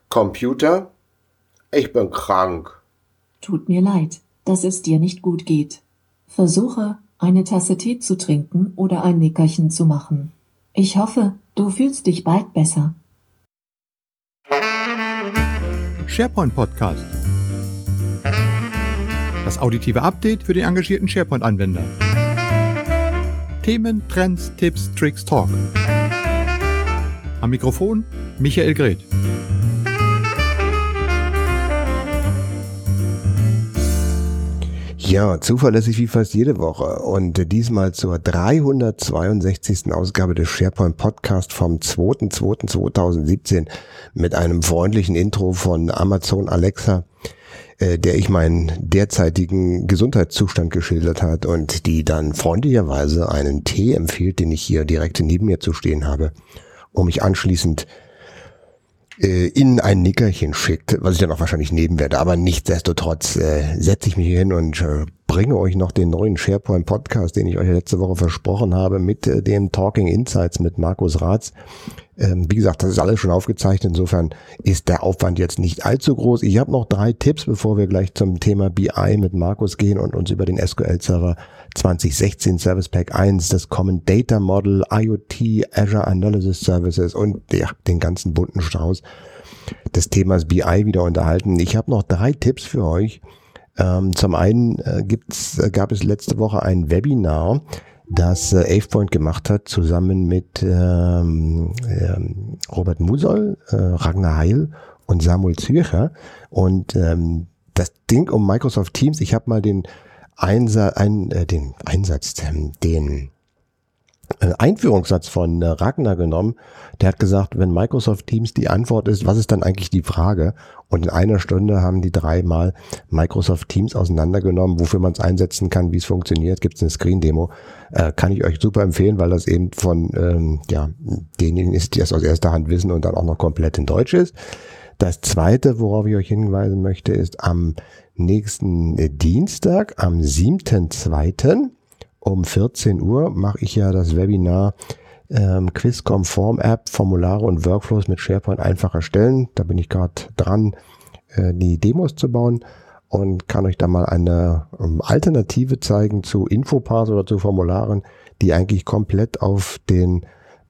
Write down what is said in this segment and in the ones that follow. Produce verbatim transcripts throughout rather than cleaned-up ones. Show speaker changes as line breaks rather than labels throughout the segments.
Computer, ich bin krank.
Tut mir leid, dass es dir nicht gut geht. Versuche, eine Tasse Tee zu trinken oder ein Nickerchen zu machen. Ich hoffe, du fühlst dich bald besser.
SharePoint Podcast. Das auditive Update für den engagierten SharePoint-Anwender. Themen, Trends, Tipps, Tricks, Talk. Am Mikrofon Michael Greth.
Ja, zuverlässig wie fast jede Woche und diesmal zur dreihundertzweiundsechzigsten Ausgabe des SharePoint Podcast vom zweiter zweiter zweitausendsiebzehn mit einem freundlichen Intro von Amazon Alexa, äh, der ich meinen derzeitigen Gesundheitszustand geschildert hat und die dann freundlicherweise einen Tee empfiehlt, den ich hier direkt neben mir zu stehen habe, um mich anschließend in ein Nickerchen schickt, was ich dann auch wahrscheinlich nehmen werde. Aber nichtsdestotrotz äh, setze ich mich hier hin und äh, bringe euch noch den neuen SharePoint Podcast, den ich euch letzte Woche versprochen habe, mit äh, dem Talking Insights mit Markus Raths. Ähm, wie gesagt, das ist alles schon aufgezeichnet. Insofern ist der Aufwand jetzt nicht allzu groß. Ich habe noch drei Tipps, bevor wir gleich zum Thema B I mit Markus gehen und uns über den S Q L-Server zwanzig sechzehn Service Pack eins, das Common Data Model, IoT, Azure Analysis Services und ja, den ganzen bunten Strauß des Themas B I wieder unterhalten. Ich habe noch drei Tipps für euch. Ähm, zum einen äh, gibt's, äh, gab es letzte Woche ein Webinar, das äh, AvePoint gemacht hat, zusammen mit ähm, ähm, Robert Musoll, äh, Ragnar Heil und Samuel Zürcher. Und ähm, das Ding um Microsoft Teams, ich habe mal den Einsatz, ein, äh, den Einsatz, den äh, Einführungssatz von äh, Ragnar genommen. Der hat gesagt, wenn Microsoft Teams die Antwort ist, was ist dann eigentlich die Frage? Und in einer Stunde haben die dreimal Microsoft Teams auseinandergenommen, wofür man es einsetzen kann, wie es funktioniert. Gibt es eine Screen-Demo. Äh, kann ich euch super empfehlen, weil das eben von ähm, ja denjenigen ist, die das aus erster Hand wissen und dann auch noch komplett in Deutsch ist. Das Zweite, worauf ich euch hinweisen möchte, ist am nächsten Dienstag, am siebten zweiten um vierzehn Uhr mache ich ja das Webinar ähm, Quiz-Conform App, Formulare und Workflows mit SharePoint einfach erstellen. Da bin ich gerade dran, äh, die Demos zu bauen und kann euch da mal eine ähm, Alternative zeigen zu Infoparts oder zu Formularen, die eigentlich komplett auf den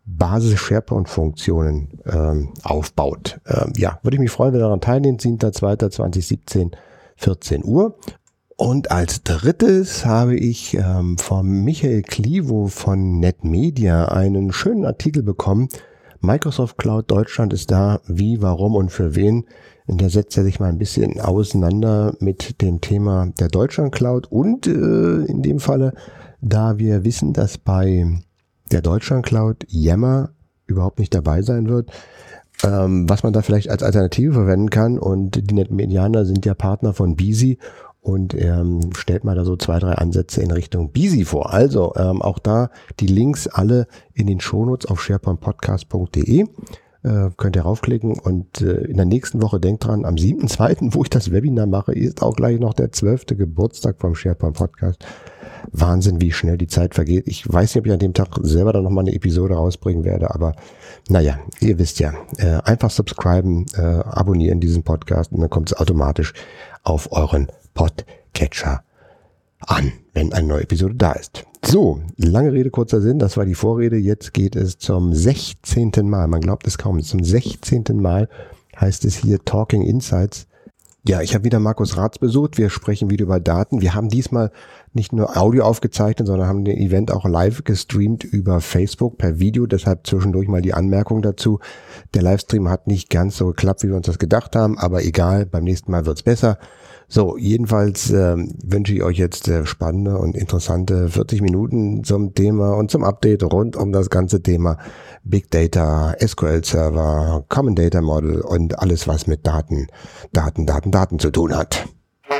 Basis-SharePoint-Funktionen ähm, aufbaut. Ähm, ja, würde ich mich freuen, wenn ihr daran teilnehmt. siebter zweiter zweitausendsiebzehn, vierzehn Uhr. Und als drittes habe ich ähm, von Michael Klivo von NetMedia einen schönen Artikel bekommen. Microsoft Cloud Deutschland ist da, wie, warum und für wen. Und da setzt er sich mal ein bisschen auseinander mit dem Thema der Deutschland Cloud. Und äh, in dem Falle, da wir wissen, dass bei der Deutschland Cloud Yammer überhaupt nicht dabei sein wird, ähm, was man da vielleicht als Alternative verwenden kann. Und die NetMedianer sind ja Partner von Beezy und ähm, stellt mal da so zwei, drei Ansätze in Richtung Beezy vor. Also ähm, auch da die Links alle in den Shownotes auf sharepoint podcast punkt de. Äh, könnt ihr raufklicken und äh, in der nächsten Woche, denkt dran, am siebten zweiten, wo ich das Webinar mache, ist auch gleich noch der zwölfte Geburtstag vom SharePoint Podcast. Wahnsinn, wie schnell die Zeit vergeht. Ich weiß nicht, ob ich an dem Tag selber dann nochmal eine Episode rausbringen werde, aber naja, ihr wisst ja, äh, einfach subscriben, äh, abonnieren diesen Podcast und dann kommt es automatisch auf euren Podcatcher an, wenn eine neue Episode da ist. So, lange Rede, kurzer Sinn, das war die Vorrede. Jetzt geht es zum sechzehnten Mal, man glaubt es kaum, zum sechzehnten Mal heißt es hier Talking Insights. Ja, ich habe wieder Markus Raths besucht, wir sprechen wieder über Daten. Wir haben diesmal nicht nur Audio aufgezeichnet, sondern haben den Event auch live gestreamt über Facebook per Video, deshalb zwischendurch mal die Anmerkung dazu. Der Livestream hat nicht ganz so geklappt, wie wir uns das gedacht haben, aber egal, beim nächsten Mal wird's besser. So, jedenfalls äh, wünsche ich euch jetzt äh, spannende und interessante vierzig Minuten zum Thema und zum Update rund um das ganze Thema Big Data, S Q L-Server, Common Data Model und alles, was mit Daten, Daten, Daten, Daten zu tun hat.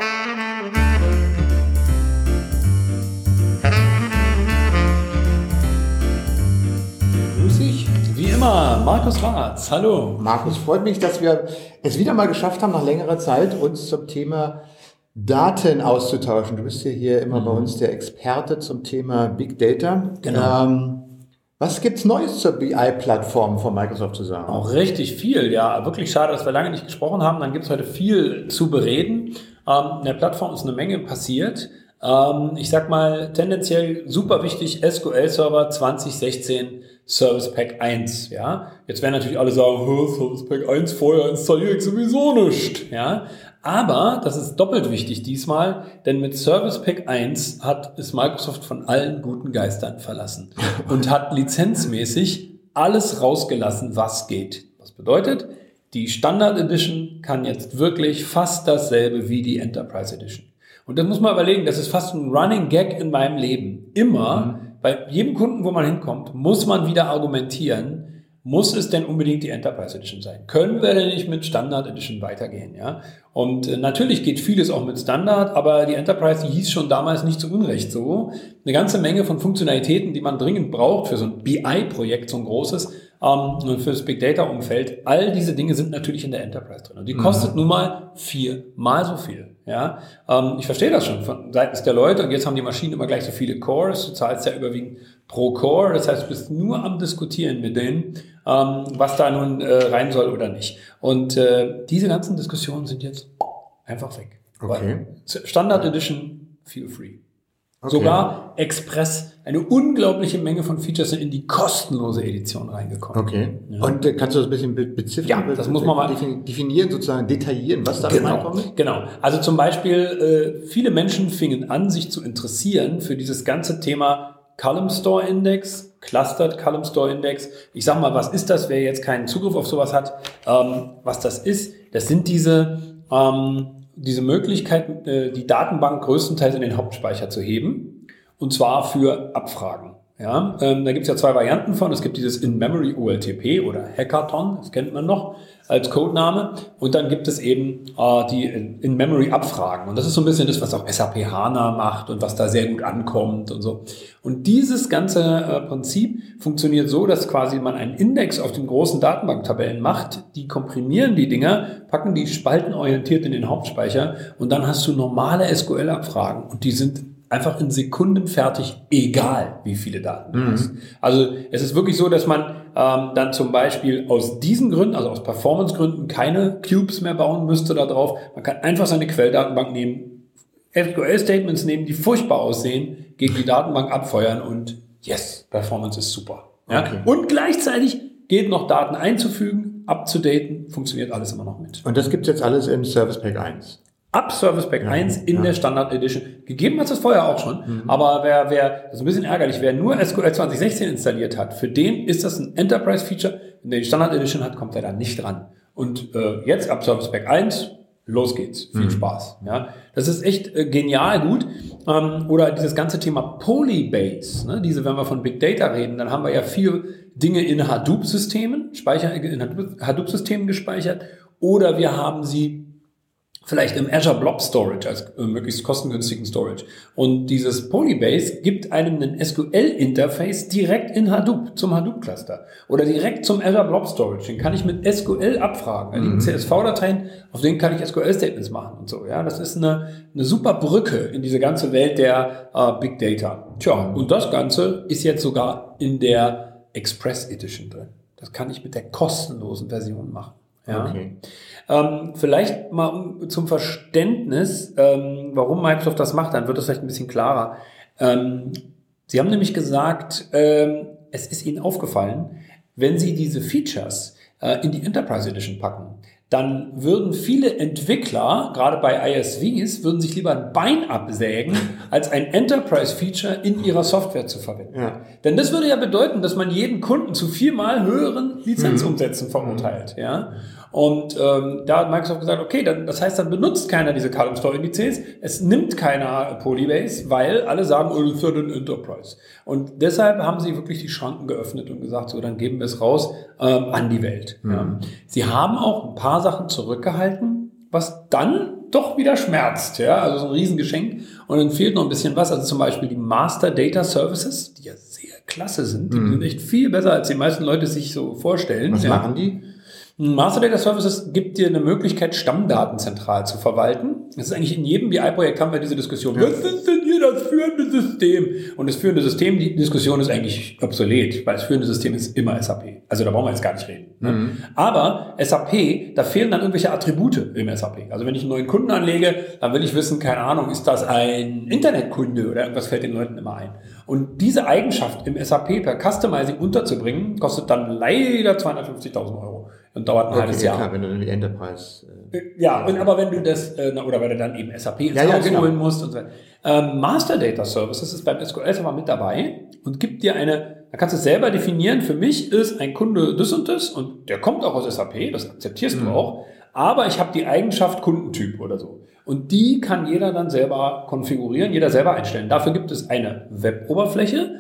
Grüß dich, wie immer, Markus Raths. Hallo.
Markus, freut mich, dass wir es wieder mal geschafft haben, nach längerer Zeit uns zum Thema Daten auszutauschen. Du bist ja hier immer mhm. bei uns der Experte zum Thema Big Data.
Genau.
Ähm, Was gibt's Neues zur B I-Plattform von Microsoft zu sagen?
Auch richtig viel, ja. Wirklich schade, dass wir lange nicht gesprochen haben. Dann gibt's heute viel zu bereden. Ähm, in der Plattform ist eine Menge passiert. Ähm, ich sag mal, tendenziell super wichtig, S Q L-Server zwanzig sechzehn Service Pack eins, ja. Jetzt werden natürlich alle sagen, Service Pack eins, vorher installiere ich sowieso nicht, ja. Aber das ist doppelt wichtig diesmal, denn mit Service Pack eins hat ist Microsoft von allen guten Geistern verlassen und hat lizenzmäßig alles rausgelassen, was geht. Was bedeutet, die Standard Edition kann jetzt wirklich fast dasselbe wie die Enterprise Edition. Und das muss man überlegen, das ist fast ein Running Gag in meinem Leben. Immer, mhm. bei jedem Kunden, wo man hinkommt, muss man wieder argumentieren, muss es denn unbedingt die Enterprise Edition sein? Können wir denn nicht mit Standard Edition weitergehen? Ja? Und äh, natürlich geht vieles auch mit Standard, aber die Enterprise, die hieß schon damals nicht zu Unrecht so. Eine ganze Menge von Funktionalitäten, die man dringend braucht für so ein B I-Projekt, so ein großes, ähm, für das Big Data-Umfeld. All diese Dinge sind natürlich in der Enterprise drin. Und die kostet mhm. nun mal viermal so viel. Ja, ähm, ich verstehe das schon von seitens der Leute und jetzt haben die Maschinen immer gleich so viele Cores, du zahlst ja überwiegend pro Core, das heißt, du bist nur am Diskutieren mit denen, ähm, was da nun äh, rein soll oder nicht. Und äh, diese ganzen Diskussionen sind jetzt einfach weg.
Okay.
Standard Edition, feel free.
Okay.
Sogar Express, eine unglaubliche Menge von Features sind in die kostenlose Edition reingekommen.
Okay.
Ja.
Und äh, kannst du das ein bisschen be- beziffern?
Ja, das muss man mal
definieren, sozusagen detaillieren, was da
genau,
reinkommt?
Genau. Also zum Beispiel, äh, viele Menschen fingen an, sich zu interessieren für dieses ganze Thema Column Store Index, Clustered Column Store Index. Ich sag mal, was ist das, wer jetzt keinen Zugriff auf sowas hat? Ähm, was das ist, das sind diese... Ähm, diese Möglichkeit, die Datenbank größtenteils in den Hauptspeicher zu heben, und zwar für Abfragen. Ja, ähm, da gibt es ja zwei Varianten von. Es gibt dieses In-Memory O L T P oder Hackathon, das kennt man noch als Codename. Und dann gibt es eben äh, die In-Memory-Abfragen. Und das ist so ein bisschen das, was auch S A P HANA macht und was da sehr gut ankommt und so. Und dieses ganze äh, Prinzip funktioniert so, dass quasi man einen Index auf den großen Datenbanktabellen macht. Die komprimieren die Dinger, packen die spaltenorientiert in den Hauptspeicher und dann hast du normale S Q L-Abfragen. Und die sind einfach in Sekunden fertig, egal wie viele Daten du hast. Mhm. Also es ist wirklich so, dass man ähm, dann zum Beispiel aus diesen Gründen, also aus Performance-Gründen, keine Cubes mehr bauen müsste da drauf. Man kann einfach seine Quelldatenbank nehmen, S Q L-Statements nehmen, die furchtbar aussehen, gegen die Datenbank abfeuern und yes, Performance ist super. Ja? Okay. Und gleichzeitig geht noch Daten einzufügen, abzudaten, funktioniert alles immer noch mit.
Und das gibt's jetzt alles im Service Pack eins?
Ab Service Pack ja, eins in ja. der Standard Edition. Gegeben hat es das vorher auch schon. Mhm. Aber wer, wer, das ist ein bisschen ärgerlich, wer nur S Q L zwanzig sechzehn installiert hat, für den ist das ein Enterprise-Feature. Wenn der die Standard Edition hat, kommt er da nicht dran. Und äh, jetzt ab Service Pack eins, los geht's. Viel mhm. Spaß. Ja, das ist echt äh, genial gut. Ähm, oder dieses ganze Thema Polybase. Ne? Diese, wenn wir von Big Data reden, dann haben wir ja viele Dinge in Hadoop-Systemen, Speicher, in Hadoop-Systemen gespeichert. Oder wir haben sie vielleicht im Azure Blob Storage als äh, möglichst kostengünstigen Storage. Und dieses Polybase gibt einem einen S Q L-Interface direkt in Hadoop, zum Hadoop-Cluster. Oder direkt zum Azure Blob Storage. Den kann ich mit S Q L abfragen. Da liegen mhm. C S V-Dateien, auf denen kann ich S Q L-Statements machen und so. Ja, das ist eine, eine super Brücke in diese ganze Welt der äh, Big Data. Tja, und das Ganze ist jetzt sogar in der Express Edition drin. Das kann ich mit der kostenlosen Version machen. Ja.
Okay.
Ähm, vielleicht mal zum Verständnis, ähm, warum Microsoft das macht, dann wird das vielleicht ein bisschen klarer. Ähm, Sie haben nämlich gesagt, ähm, es ist Ihnen aufgefallen, wenn Sie diese Features äh, in die Enterprise Edition packen, dann würden viele Entwickler, gerade bei I S Vs, würden sich lieber ein Bein absägen, als ein Enterprise-Feature in ihrer Software zu verwenden. Ja. Denn das würde ja bedeuten, dass man jeden Kunden zu viermal höheren Lizenzumsätzen verurteilt. Ja? Und ähm, da hat Microsoft gesagt, okay, dann, das heißt, dann benutzt keiner diese Column Store Indizes, es nimmt keiner Polybase, weil alle sagen, oh, das ist ja ein Enterprise. Und deshalb haben sie wirklich die Schranken geöffnet und gesagt, so, dann geben wir es raus ähm, an die Welt. Mhm. Ja. Sie haben auch ein paar Sachen zurückgehalten, was dann doch wieder schmerzt, ja, also so ein Riesengeschenk. Und dann fehlt noch ein bisschen was, also zum Beispiel die Master Data Services, die ja sehr klasse sind, die mhm. sind echt viel besser, als die meisten Leute sich so vorstellen.
Was
ja.
machen die?
Master Data Services gibt dir eine Möglichkeit, Stammdaten zentral zu verwalten. das ist eigentlich in jedem B I-Projekt haben wir diese Diskussion. Ja. Was ist denn hier das führende System? Und das führende System, die Diskussion ist eigentlich obsolet, weil das führende System ist immer S A P. Also da brauchen wir jetzt gar nicht reden. Ne? Mhm. Aber S A P, da fehlen dann irgendwelche Attribute im S A P. Also wenn ich einen neuen Kunden anlege, dann will ich wissen, keine Ahnung, ist das ein Internetkunde oder irgendwas fällt den Leuten immer ein. Und diese Eigenschaft im S A P per Customizing unterzubringen, kostet dann leider zweihundertfünfzigtausend Euro und dauert ein okay, halbes Jahr.
Klar, wenn du die Enterprise... Äh,
ja, und aber wenn du das, äh, oder weil du dann eben S A P ins ja, Haus ja, genau. holen musst und so weiter. Ähm, Master Data Services ist beim S Q L-Server mit dabei und gibt dir eine, da kannst du selber definieren, für mich ist ein Kunde das und das und der kommt auch aus S A P, das akzeptierst mhm. du auch, aber ich habe die Eigenschaft Kundentyp oder so. Und die kann jeder dann selber konfigurieren, jeder selber einstellen. Dafür gibt es eine Web-Oberfläche,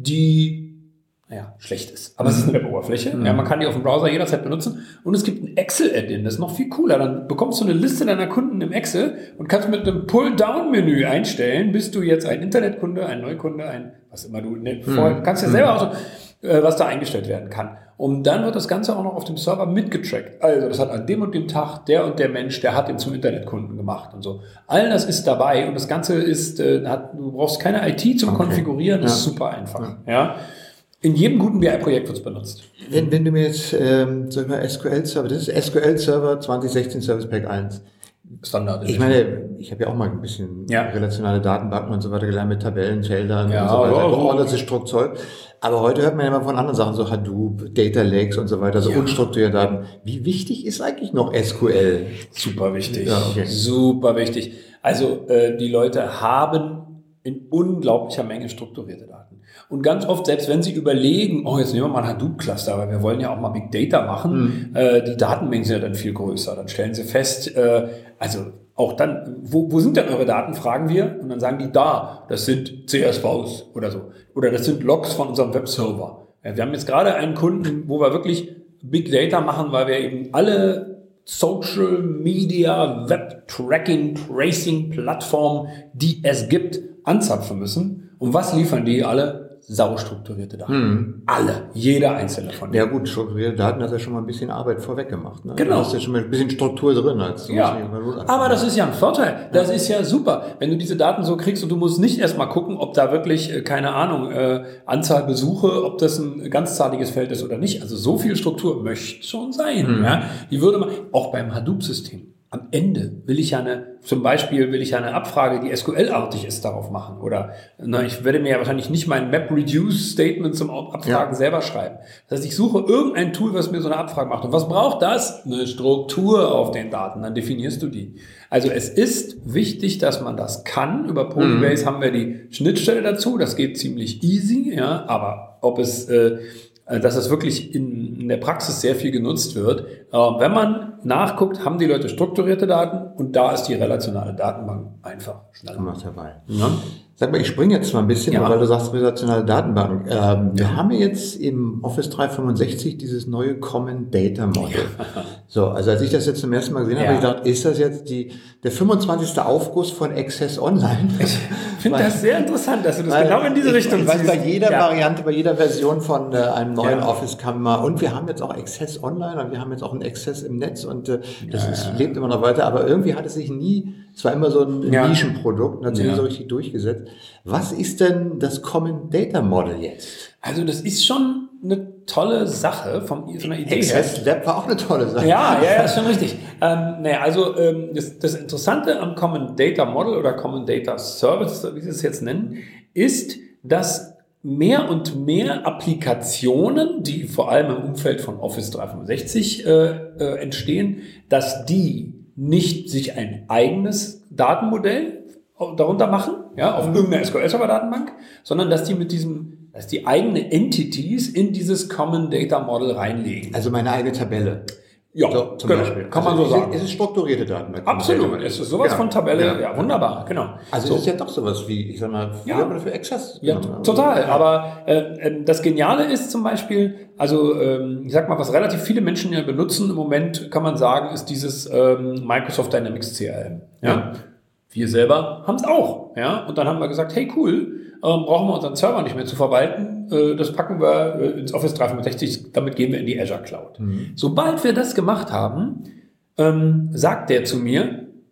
die, naja, schlecht ist. Aber mhm. es ist eine Web-Oberfläche. Mhm. Ja, man kann die auf dem Browser jederzeit benutzen. Und es gibt ein Excel-Add-in, das ist noch viel cooler. Dann bekommst du eine Liste deiner Kunden im Excel und kannst mit einem Pull-Down-Menü einstellen, bist du jetzt ein Internetkunde, ein Neukunde, ein, was immer du, ne, mhm. vorher, kannst ja selber auch so, äh, was da eingestellt werden kann. Und dann wird das Ganze auch noch auf dem Server mitgetrackt. Also das hat an dem und dem Tag der und der Mensch, der hat ihn zum Internetkunden gemacht und so. All das ist dabei und das Ganze ist, äh, hat, du brauchst keine I T zum okay. Konfigurieren, das ja. ist super einfach. Ja. ja. In jedem guten B I-Projekt wird es benutzt.
Wenn, wenn du mir jetzt, ähm, sag mal, S Q L-Server, das ist S Q L-Server zwanzig sechzehn Service Pack eins.
Standard.
Ich meine, ich habe ja auch mal ein bisschen ja. relationale Datenbanken und so weiter gelernt mit Tabellen, Feldern
ja,
und so weiter,
geordnetes
Strukturzeug. Aber heute hört man ja immer von anderen Sachen, so Hadoop, Data Lakes und so weiter, so ja. unstrukturierte Daten. Wie wichtig ist eigentlich noch S Q L?
Super wichtig. Ja, okay. Super wichtig. Also äh, die Leute haben in unglaublicher Menge strukturierte Daten. Und ganz oft, selbst wenn sie überlegen, oh, jetzt nehmen wir mal ein Hadoop-Cluster, aber wir wollen ja auch mal Big Data machen, mhm. äh, die Datenmengen sind ja dann viel größer. Dann stellen sie fest, äh, also auch dann, wo, wo sind denn eure Daten, fragen wir. Und dann sagen die, da, das sind C S Vs oder so. Oder das sind Logs von unserem Webserver. Ja, wir haben jetzt gerade einen Kunden, wo wir wirklich Big Data machen, weil wir eben alle Social Media, Web Tracking, Tracing Plattformen, die es gibt, anzapfen müssen. Und was liefern die alle? Sau strukturierte Daten. Hm. Alle. Jeder einzelne von denen.
Ja gut, strukturierte Daten hat ja schon mal ein bisschen Arbeit vorweg gemacht. Ne?
Genau.
Da ist ja schon mal ein bisschen Struktur drin. Als
ja. Aber das ist ja ein Vorteil. Das ja. ist ja super. Wenn du diese Daten so kriegst und du musst nicht erstmal gucken, ob da wirklich, äh, keine Ahnung, äh, Anzahl Besuche, ob das ein ganzzahliges Feld ist oder nicht. Also so viel Struktur möchte schon sein. Hm. Ja? Die würde man, auch beim Hadoop-System. Am Ende will ich ja eine, zum Beispiel will ich ja eine Abfrage, die S Q L-artig ist, darauf machen. Oder na, ich werde mir ja wahrscheinlich nicht mein Map-Reduce-Statement zum Abfragen ja. selber schreiben. Das heißt, ich suche irgendein Tool, was mir so eine Abfrage macht. Und was braucht das? Eine Struktur auf den Daten. Dann definierst du die. Also es ist wichtig, dass man das kann. Über Polybase mhm. haben wir die Schnittstelle dazu. Das geht ziemlich easy. Ja, aber ob es... Äh, dass es wirklich in, in der Praxis sehr viel genutzt wird. Äh, wenn man nachguckt, haben die Leute strukturierte Daten und da ist die relationale Datenbank einfach schneller.
Macht dabei. Ja? Sag mal, ich springe jetzt mal ein bisschen, ja. weil du sagst relationale Datenbank. Ähm, wir ja. haben jetzt im Office dreihundertfünfundsechzig dieses neue Common Data Model. Ja. So, also als ich das jetzt zum ersten Mal gesehen habe, ja. habe ich gedacht, ist das jetzt die, der fünfundzwanzigste Aufguss von Access Online?
Ich finde das sehr interessant, dass du das genau in diese ich, Richtung
siehst. Bei jeder ja. Variante, bei jeder Version von äh, einem neuen ja. Office kann man, und wir haben jetzt auch Access Online und wir haben jetzt auch ein Access im Netz und äh, das ja, ist, ja. lebt immer noch weiter, aber irgendwie hat es sich nie, es war immer so ein ja. Nischenprodukt und hat sich ja. nie so richtig durchgesetzt. Was ist denn das Common Data Model jetzt?
Also das ist schon eine tolle Sache vom, von der Idee her.
Access Lab war auch eine tolle Sache.
Ja, ja, ja, ist schon richtig. Ähm, naja, also ähm, das, das Interessante am Common Data Model oder Common Data Service, wie Sie es jetzt nennen, ist, dass mehr und mehr Applikationen, die vor allem im Umfeld von Office dreihundertfünfundsechzig äh, äh, entstehen, dass die nicht sich ein eigenes Datenmodell darunter machen, ja, auf irgendeiner S Q L-Server-Datenbank, sondern dass die mit diesem, dass die eigene Entities in dieses Common Data Model reinlegen.
Also meine eigene Tabelle.
Ja, so, zum genau. Beispiel. Kann also man so sagen.
Es ist strukturierte Datenbank.
Absolut. Es ist sowas ja. von Tabelle. Ja, ja wunderbar. Genau.
Also so. Es ist ja doch sowas wie, ich sag mal, früher ja. für Access.
Ja, genau. Total. Aber äh, das Geniale ist zum Beispiel, also ähm, ich sag mal, was relativ viele Menschen ja benutzen im Moment, kann man sagen, ist dieses ähm, Microsoft Dynamics C R M. Ja. ja. Wir selber haben es auch. Ja. Und dann haben wir gesagt, hey cool, ähm, brauchen wir unseren Server nicht mehr zu verwalten. Äh, das packen wir äh, ins Office dreihundertfünfundsechzig, damit gehen wir in die Azure Cloud. Mhm. Sobald wir das gemacht haben, ähm, sagt der zu mir,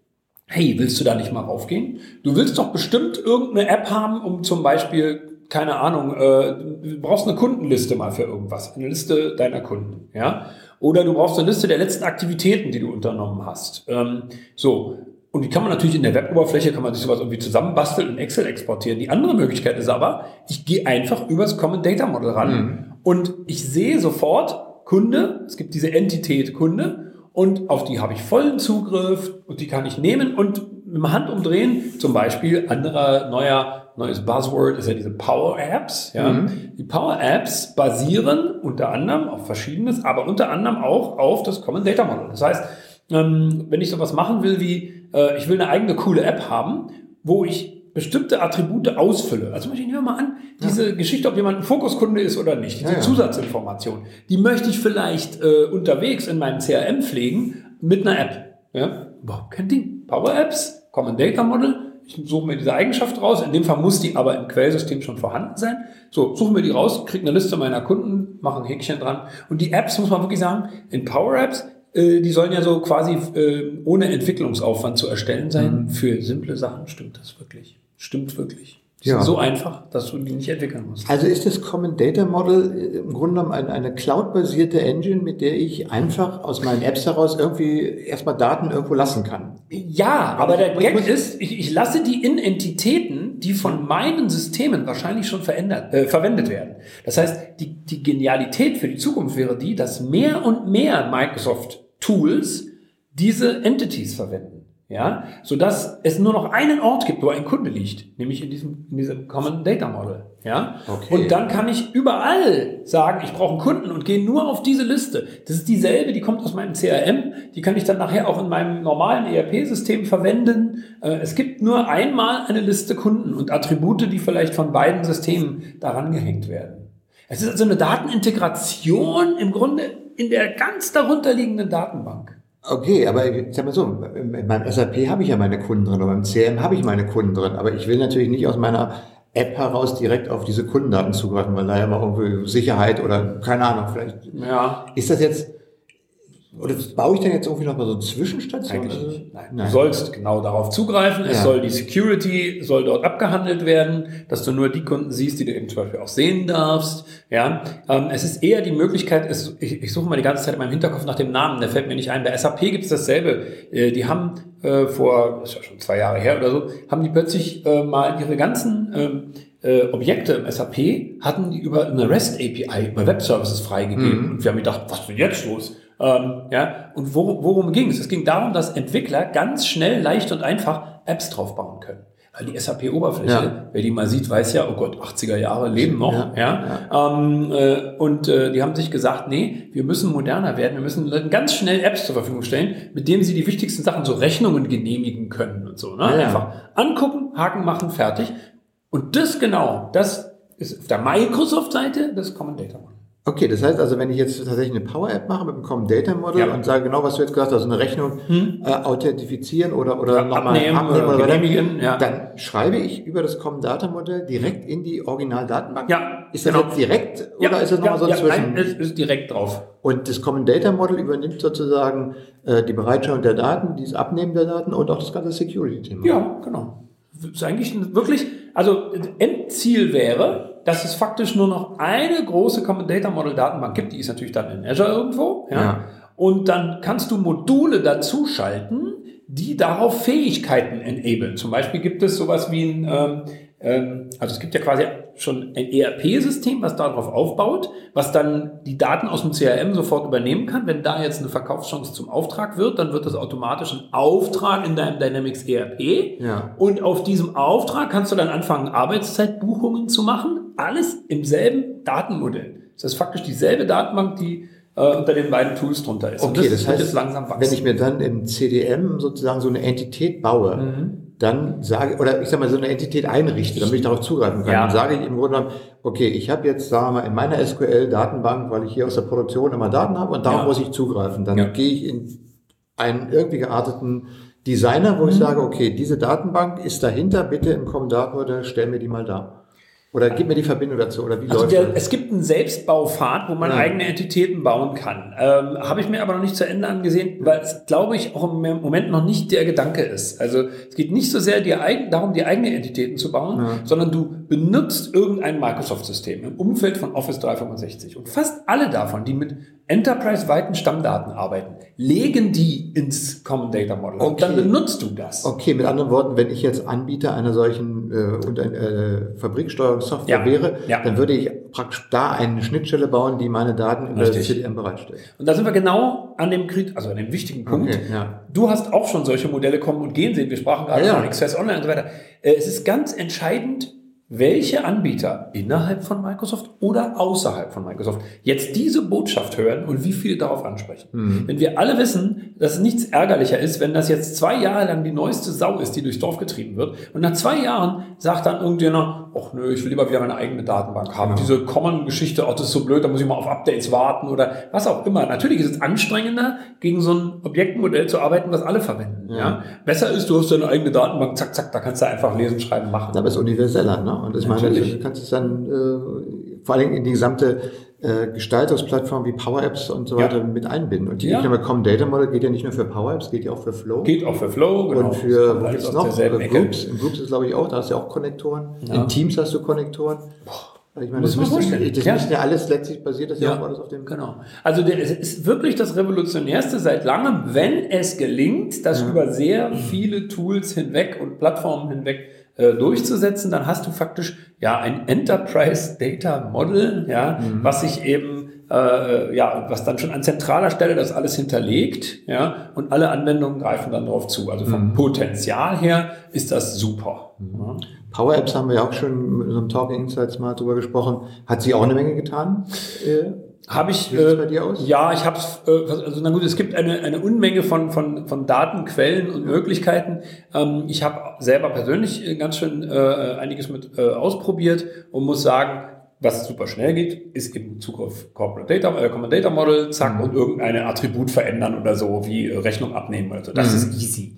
hey, willst du da nicht mal raufgehen? Du willst doch bestimmt irgendeine App haben, um zum Beispiel, keine Ahnung, äh, du brauchst eine Kundenliste mal für irgendwas, eine Liste deiner Kunden, ja? Oder du brauchst eine Liste der letzten Aktivitäten, die du unternommen hast. Ähm, so. Und die kann man natürlich in der Web-Oberfläche, kann man sich sowas irgendwie zusammenbasteln und in Excel exportieren. Die andere Möglichkeit ist aber, ich gehe einfach übers Common Data Model ran mhm. und ich sehe sofort Kunde, es gibt diese Entität Kunde und auf die habe ich vollen Zugriff und die kann ich nehmen und mit dem Handumdrehen, zum Beispiel anderer neuer neues Buzzword ist ja diese Power Apps. Ja. Mhm. Die Power Apps basieren unter anderem auf Verschiedenes, aber unter anderem auch auf das Common Data Model. Das heißt, ähm, wenn ich sowas machen will wie, äh, ich will eine eigene coole App haben, wo ich bestimmte Attribute ausfülle. Also ich nehme mal an, diese ja. Geschichte, ob jemand ein Fokuskunde ist oder nicht, diese ja, ja. Zusatzinformation, die möchte ich vielleicht äh, unterwegs in meinem C R M pflegen mit einer App. Ja? Überhaupt kein Ding. Power Apps, Common Data Model, ich suche mir diese Eigenschaft raus, in dem Fall muss die aber im Quellsystem schon vorhanden sein. So, suchen wir die raus, kriege eine Liste meiner Kunden, mache ein Häkchen dran. Und die Apps, muss man wirklich sagen, in Power Apps, äh, die sollen ja so quasi äh, ohne Entwicklungsaufwand zu erstellen sein. Mhm. Für simple Sachen stimmt das wirklich. Stimmt wirklich. Die ja. sind so einfach, dass du die nicht entwickeln musst.
Also ist das Common Data Model im Grunde genommen eine, eine Cloud-basierte Engine, mit der ich einfach aus meinen Apps heraus irgendwie erstmal Daten irgendwo lassen kann?
Ja, aber der Gag ist, ich, ich lasse die in Entitäten, die von meinen Systemen wahrscheinlich schon verändert, äh, verwendet werden. Das heißt, die, die Genialität für die Zukunft wäre die, dass mehr und mehr Microsoft-Tools diese Entities verwenden. Ja, so dass es nur noch einen Ort gibt, wo ein Kunde liegt, nämlich in diesem, in diesem Common Data Model. Ja, okay. Und dann kann ich überall sagen, ich brauche einen Kunden und gehe nur auf diese Liste. Das ist dieselbe, die kommt aus meinem C R M, die kann ich dann nachher auch in meinem normalen E R P-System verwenden. Es gibt nur einmal eine Liste Kunden und Attribute, die vielleicht von beiden Systemen daran gehängt werden. Es ist also eine Datenintegration im Grunde in der ganz darunterliegenden Datenbank.
Okay, aber ich sag mal so, in meinem S A P habe ich ja meine Kunden drin, oder beim C R M habe ich meine Kunden drin, aber ich will natürlich nicht aus meiner App heraus direkt auf diese Kundendaten zugreifen, weil da ja mal irgendwie Sicherheit oder keine Ahnung, vielleicht
ja.
ist das jetzt, oder baue ich dann jetzt irgendwie noch mal so eine Zwischenstation?
Eigentlich nicht. Nein. Nein. Du sollst genau darauf zugreifen. Es ja. soll die Security, soll dort abgehandelt werden, dass du nur die Kunden siehst, die du eben zum Beispiel auch sehen darfst. Ja, ähm, es ist eher die Möglichkeit, es, ich, ich suche mal die ganze Zeit in meinem Hinterkopf nach dem Namen, der fällt mir nicht ein. Bei S A P gibt es dasselbe. Äh, die haben äh, vor, das ist ja schon zwei Jahre her oder so, haben die plötzlich äh, mal ihre ganzen ähm, äh, Objekte im S A P, hatten die über eine REST A P I, über Web Services freigegeben. Mhm. Und wir haben gedacht, was ist denn jetzt los? Ähm, ja, und worum, worum ging es? Es ging darum, dass Entwickler ganz schnell, leicht und einfach Apps drauf bauen können. Weil die S A P-Oberfläche, ja. wer die mal sieht, weiß ja, oh Gott, achtziger Jahre leben noch. Ja, ja. ja. Ähm, äh, und äh, die haben sich gesagt, nee, wir müssen moderner werden, wir müssen Leuten ganz schnell Apps zur Verfügung stellen, mit denen sie die wichtigsten Sachen, so Rechnungen genehmigen können und so. Ne? Ja. Einfach angucken, Haken machen, fertig. Und das genau, das ist auf der Microsoft-Seite das Common Data Model.
Okay, das heißt also, wenn ich jetzt tatsächlich eine Power-App mache mit einem Common Data Model ja. und sage genau, was du jetzt gesagt hast, also eine Rechnung hm. äh, authentifizieren oder, oder ja, nochmal abnehmen, abnehmen oder, oder genehmigen, ja. dann schreibe ich über das Common Data Model direkt in die Originaldatenbank.
Ja,
ist das genau. jetzt direkt oder ja, ist das nochmal ja, so ein
ja,
Zwischen?
Nein, es ist direkt drauf.
Und das Common Data Model übernimmt sozusagen äh, die Bereitstellung der Daten, dieses Abnehmen der Daten und auch das ganze Security-Thema.
Ja, genau. Das ist eigentlich wirklich, also Endziel wäre, dass es faktisch nur noch eine große Common Data Model Datenbank gibt, die ist natürlich dann in Azure irgendwo, ja. ja. Und dann kannst du Module dazu schalten, die darauf Fähigkeiten enablen. Zum Beispiel gibt es sowas wie ein, ähm, ähm, also es gibt ja quasi schon ein E R P-System, was darauf aufbaut, was dann die Daten aus dem C R M sofort übernehmen kann. Wenn da jetzt eine Verkaufschance zum Auftrag wird, dann wird das automatisch ein Auftrag in deinem Dynamics E R P.
Ja.
Und auf diesem Auftrag kannst du dann anfangen, Arbeitszeitbuchungen zu machen. Alles im selben Datenmodell. Das ist faktisch dieselbe Datenbank, die äh, unter den beiden Tools drunter ist.
Okay, das, das heißt,
jetzt langsam wachsen.
Wenn ich mir dann im C D M sozusagen so eine Entität baue, mhm. dann sage, oder ich sag mal, so eine Entität einrichte, damit ich darauf zugreifen kann, ja. dann sage ich im Grunde genommen, okay, ich habe jetzt, sagen wir mal, in meiner S Q L-Datenbank, weil ich hier aus der Produktion immer Daten habe und darauf ja. muss ich zugreifen. Dann ja. gehe ich in einen irgendwie gearteten Designer, wo mhm. ich sage, okay, diese Datenbank ist dahinter, bitte im Common Data Model, stell mir die mal da. Oder gib mir die Verbindung dazu, oder wie
also
läuft
der,
das?
Es gibt einen Selbstbaupfad, wo man ja. eigene Entitäten bauen kann. Ähm, Habe ich mir aber noch nicht zu Ende angesehen, weil es, glaube ich, auch im Moment noch nicht der Gedanke ist. Also es geht nicht so sehr dir eigen, darum, die eigenen Entitäten zu bauen, ja. sondern du benutzt irgendein Microsoft-System im Umfeld von Office dreihundertfünfundsechzig. Und fast alle davon, die mit Enterprise-weiten Stammdaten arbeiten, legen die ins Common Data Model. Okay. Und dann benutzt du das.
Okay, mit anderen Worten, wenn ich jetzt Anbieter einer solchen äh, und ein, äh, Fabriksteuerungssoftware ja. wäre, ja. dann würde ich praktisch da eine Schnittstelle bauen, die meine Daten in der C D M bereitstellt.
Und da sind wir genau an dem, also an dem wichtigen Punkt.
Okay, ja.
Du hast auch schon solche Modelle kommen und gehen sehen. Wir sprachen gerade ja, ja. von Access Online und so weiter. Es ist ganz entscheidend, welche Anbieter innerhalb von Microsoft oder außerhalb von Microsoft jetzt diese Botschaft hören und wie viele darauf ansprechen. Mhm. Wenn wir alle wissen, dass nichts ärgerlicher ist, wenn das jetzt zwei Jahre lang die neueste Sau ist, die durchs Dorf getrieben wird, und nach zwei Jahren sagt dann irgendjemand, ach nö, ich will lieber wieder meine eigene Datenbank haben. Genau. Diese Common-Geschichte, ach, das ist so blöd, da muss ich mal auf Updates warten oder was auch immer. Natürlich ist es anstrengender, gegen so ein Objektmodell zu arbeiten, was alle verwenden. Ja. Ja? Besser ist, du hast deine eigene Datenbank, zack, zack, da kannst du einfach lesen, schreiben, machen.
Aber es ist universeller, ne? Und ich meine, du kannst es dann äh, vor allem in die gesamte äh, Gestaltungsplattform wie Power Apps und so weiter ja. mit einbinden. Und die ja. Common Data Model geht ja nicht nur für Power Apps, geht ja auch für Flow.
Geht auch für Flow,
genau. Und für, was gibt's noch? Groups. In Groups ist, glaube ich, auch, da hast du ja auch Konnektoren. Ja. In Teams hast du Konnektoren. Boah. Ich meine, das, das, müsste, das ja. müsste ja alles letztlich basiert, das ja auch alles auf dem...
Genau. Also der, es ist wirklich das Revolutionärste seit langem, wenn es gelingt, das ja. über sehr viele Tools hinweg und Plattformen hinweg äh, durchzusetzen, dann hast du faktisch ja ein Enterprise Data Model, ja, mhm. was sich eben äh, ja, was dann schon an zentraler Stelle das alles hinterlegt, ja, und alle Anwendungen greifen dann darauf zu. Also vom mhm. Potenzial her ist das super.
Mhm. Ja. Power Apps haben wir ja auch schon mit unserem Talking Insights mal drüber gesprochen. Hat sie auch eine Menge getan?
Äh, Habe ich,
Wie sieht es bei dir aus?
Ja, ich habe es, äh, also na gut, es gibt eine, eine Unmenge von, von, von Datenquellen und Möglichkeiten. Ähm, ich habe selber persönlich ganz schön äh, einiges mit äh, ausprobiert und muss sagen, was super schnell geht, ist eben Bezug auf Corporate Data, äh, Common Data Model, zack, mhm. und irgendeine Attribut verändern oder so, wie äh, Rechnung abnehmen oder so. Das mhm. ist easy.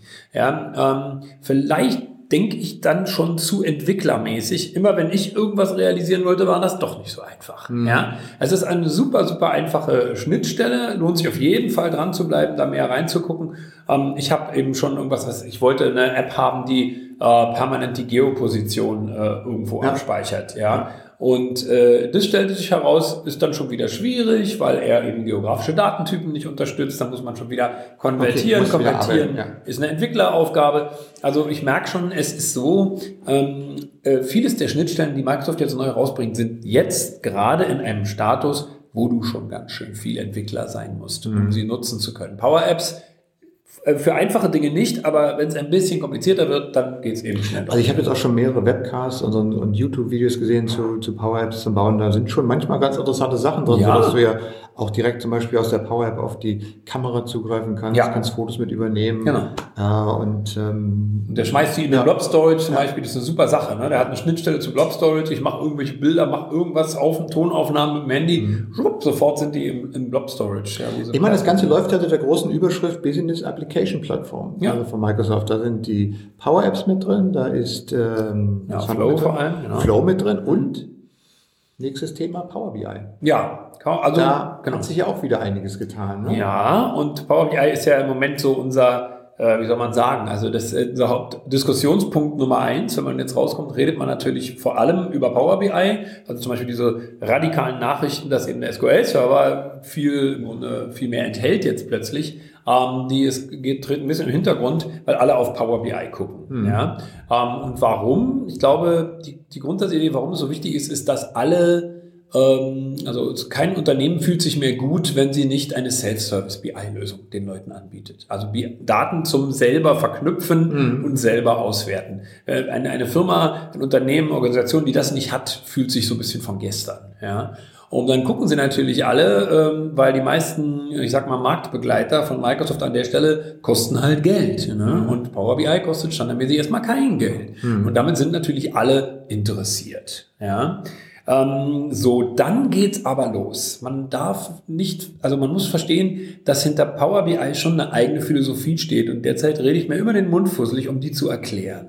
Ja, ähm, vielleicht denke ich dann schon zu entwicklermäßig. Immer wenn ich irgendwas realisieren wollte, war das doch nicht so einfach. Mhm. Ja, es ist eine super, super einfache Schnittstelle. Lohnt sich auf jeden Fall dran zu bleiben, da mehr reinzugucken. Ähm, ich habe eben schon irgendwas, was ich wollte, eine App haben, die äh, permanent die Geoposition äh, irgendwo ja. abspeichert. Ja. Und äh, das stellte sich heraus, ist dann schon wieder schwierig, weil er eben geografische Datentypen nicht unterstützt. Da muss man schon wieder konvertieren. Okay, konvertieren wieder arbeiten, ja. ist eine Entwickleraufgabe. Also ich merke schon, es ist so, ähm, äh, vieles der Schnittstellen, die Microsoft jetzt neu rausbringt, sind jetzt gerade in einem Status, wo du schon ganz schön viel Entwickler sein musst, um mhm. sie nutzen zu können. Power Apps für einfache Dinge nicht, aber wenn es ein bisschen komplizierter wird, dann geht es eben schnell.
Also ich habe jetzt auch schon mehrere Webcasts und, und YouTube-Videos gesehen zu, zu Power Apps zum Bauen. Da sind schon manchmal ganz interessante Sachen drin, ja. sodass du ja auch direkt zum Beispiel aus der Power App auf die Kamera zugreifen kannst, ja. kannst Fotos mit übernehmen.
Genau.
Ja, und, ähm,
und der schmeißt die in den ja. Blob Storage zum ja. Beispiel, das ist eine super Sache. Ne? Der hat eine Schnittstelle zu Blob Storage, ich mache irgendwelche Bilder, mache irgendwas auf, eine Tonaufnahme mit dem Handy, mhm. schwupp, sofort sind die im, im Blob Storage. Ja,
ich meine, das Ganze läuft unter der großen Überschrift Business Application Plattform, ja. also von Microsoft. Da sind die Power Apps mit drin, da ist ähm,
ja, Flow vor allem, genau.
Flow mit drin und nächstes Thema Power B I.
Ja, also
da genau. hat sich ja auch wieder einiges getan. Ne?
Ja, und Power B I ist ja im Moment so unser, äh, wie soll man sagen, also das ist unser Hauptdiskussionspunkt Nummer eins. Wenn man jetzt rauskommt, redet man natürlich vor allem über Power B I, also zum Beispiel diese radikalen Nachrichten, dass eben der S Q L-Server viel, im Grunde viel mehr enthält jetzt plötzlich. Ähm, die ist, geht, tritt ein bisschen im Hintergrund, weil alle auf Power B I gucken. Mhm. Ja? Ähm, und warum? Ich glaube, die, die Grundsatzidee, warum es so wichtig ist, ist, dass alle, ähm, also kein Unternehmen fühlt sich mehr gut, wenn sie nicht eine Self-Service B I-Lösung den Leuten anbietet. Also Daten zum selber verknüpfen mhm. und selber auswerten. Äh, eine, eine Firma, ein Unternehmen, eine Organisation, die das nicht hat, fühlt sich so ein bisschen von gestern. Ja? Und dann gucken sie natürlich alle, ähm, weil die meisten, ich sag mal, Marktbegleiter von Microsoft an der Stelle kosten halt Geld. Ne? Mhm. Und Power B I kostet standardmäßig erstmal kein Geld. Mhm. Und damit sind natürlich alle interessiert. Ja? Ähm, so, dann geht's aber los. Man darf nicht, also man muss verstehen, dass hinter Power B I schon eine eigene Philosophie steht. Und derzeit rede ich mir immer den Mund fusselig, um die zu erklären.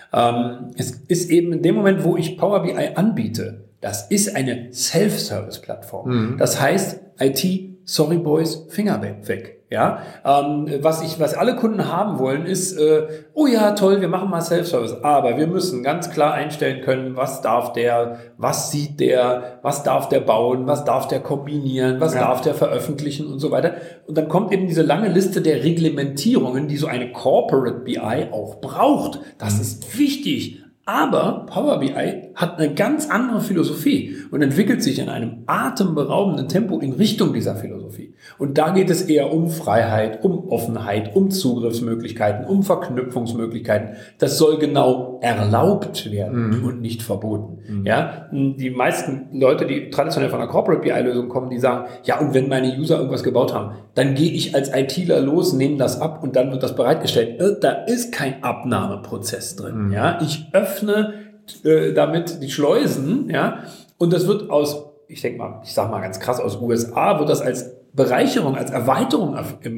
Ähm, es ist eben in dem Moment, wo ich Power B I anbiete, das ist eine Self-Service-Plattform. Mhm. Das heißt, I T, sorry boys, Finger weg. Ja, ähm, was ich, was alle Kunden haben wollen, ist, äh, oh ja, toll, wir machen mal Self-Service, aber wir müssen ganz klar einstellen können, was darf der, was sieht der, was darf der bauen, was darf der kombinieren, was ja. darf der veröffentlichen und so weiter. Und dann kommt eben diese lange Liste der Reglementierungen, die so eine Corporate B I auch braucht. Das mhm. ist wichtig. Aber Power B I hat eine ganz andere Philosophie und entwickelt sich in einem atemberaubenden Tempo in Richtung dieser Philosophie. Und da geht es eher um Freiheit, um Offenheit, um Zugriffsmöglichkeiten, um Verknüpfungsmöglichkeiten. Das soll genau erlaubt werden mhm. und nicht verboten. Mhm. Ja, die meisten Leute, die traditionell von einer Corporate B I-Lösung kommen, die sagen, ja, und wenn meine User irgendwas gebaut haben, dann gehe ich als ITler los, nehme das ab und dann wird das bereitgestellt. Da ist kein Abnahmeprozess drin. Mhm. Ja, ich öffne äh, damit die Schleusen, ja, und das wird aus, ich denke mal, ich sage mal ganz krass, aus U S A wird das als Bereicherung, als Erweiterung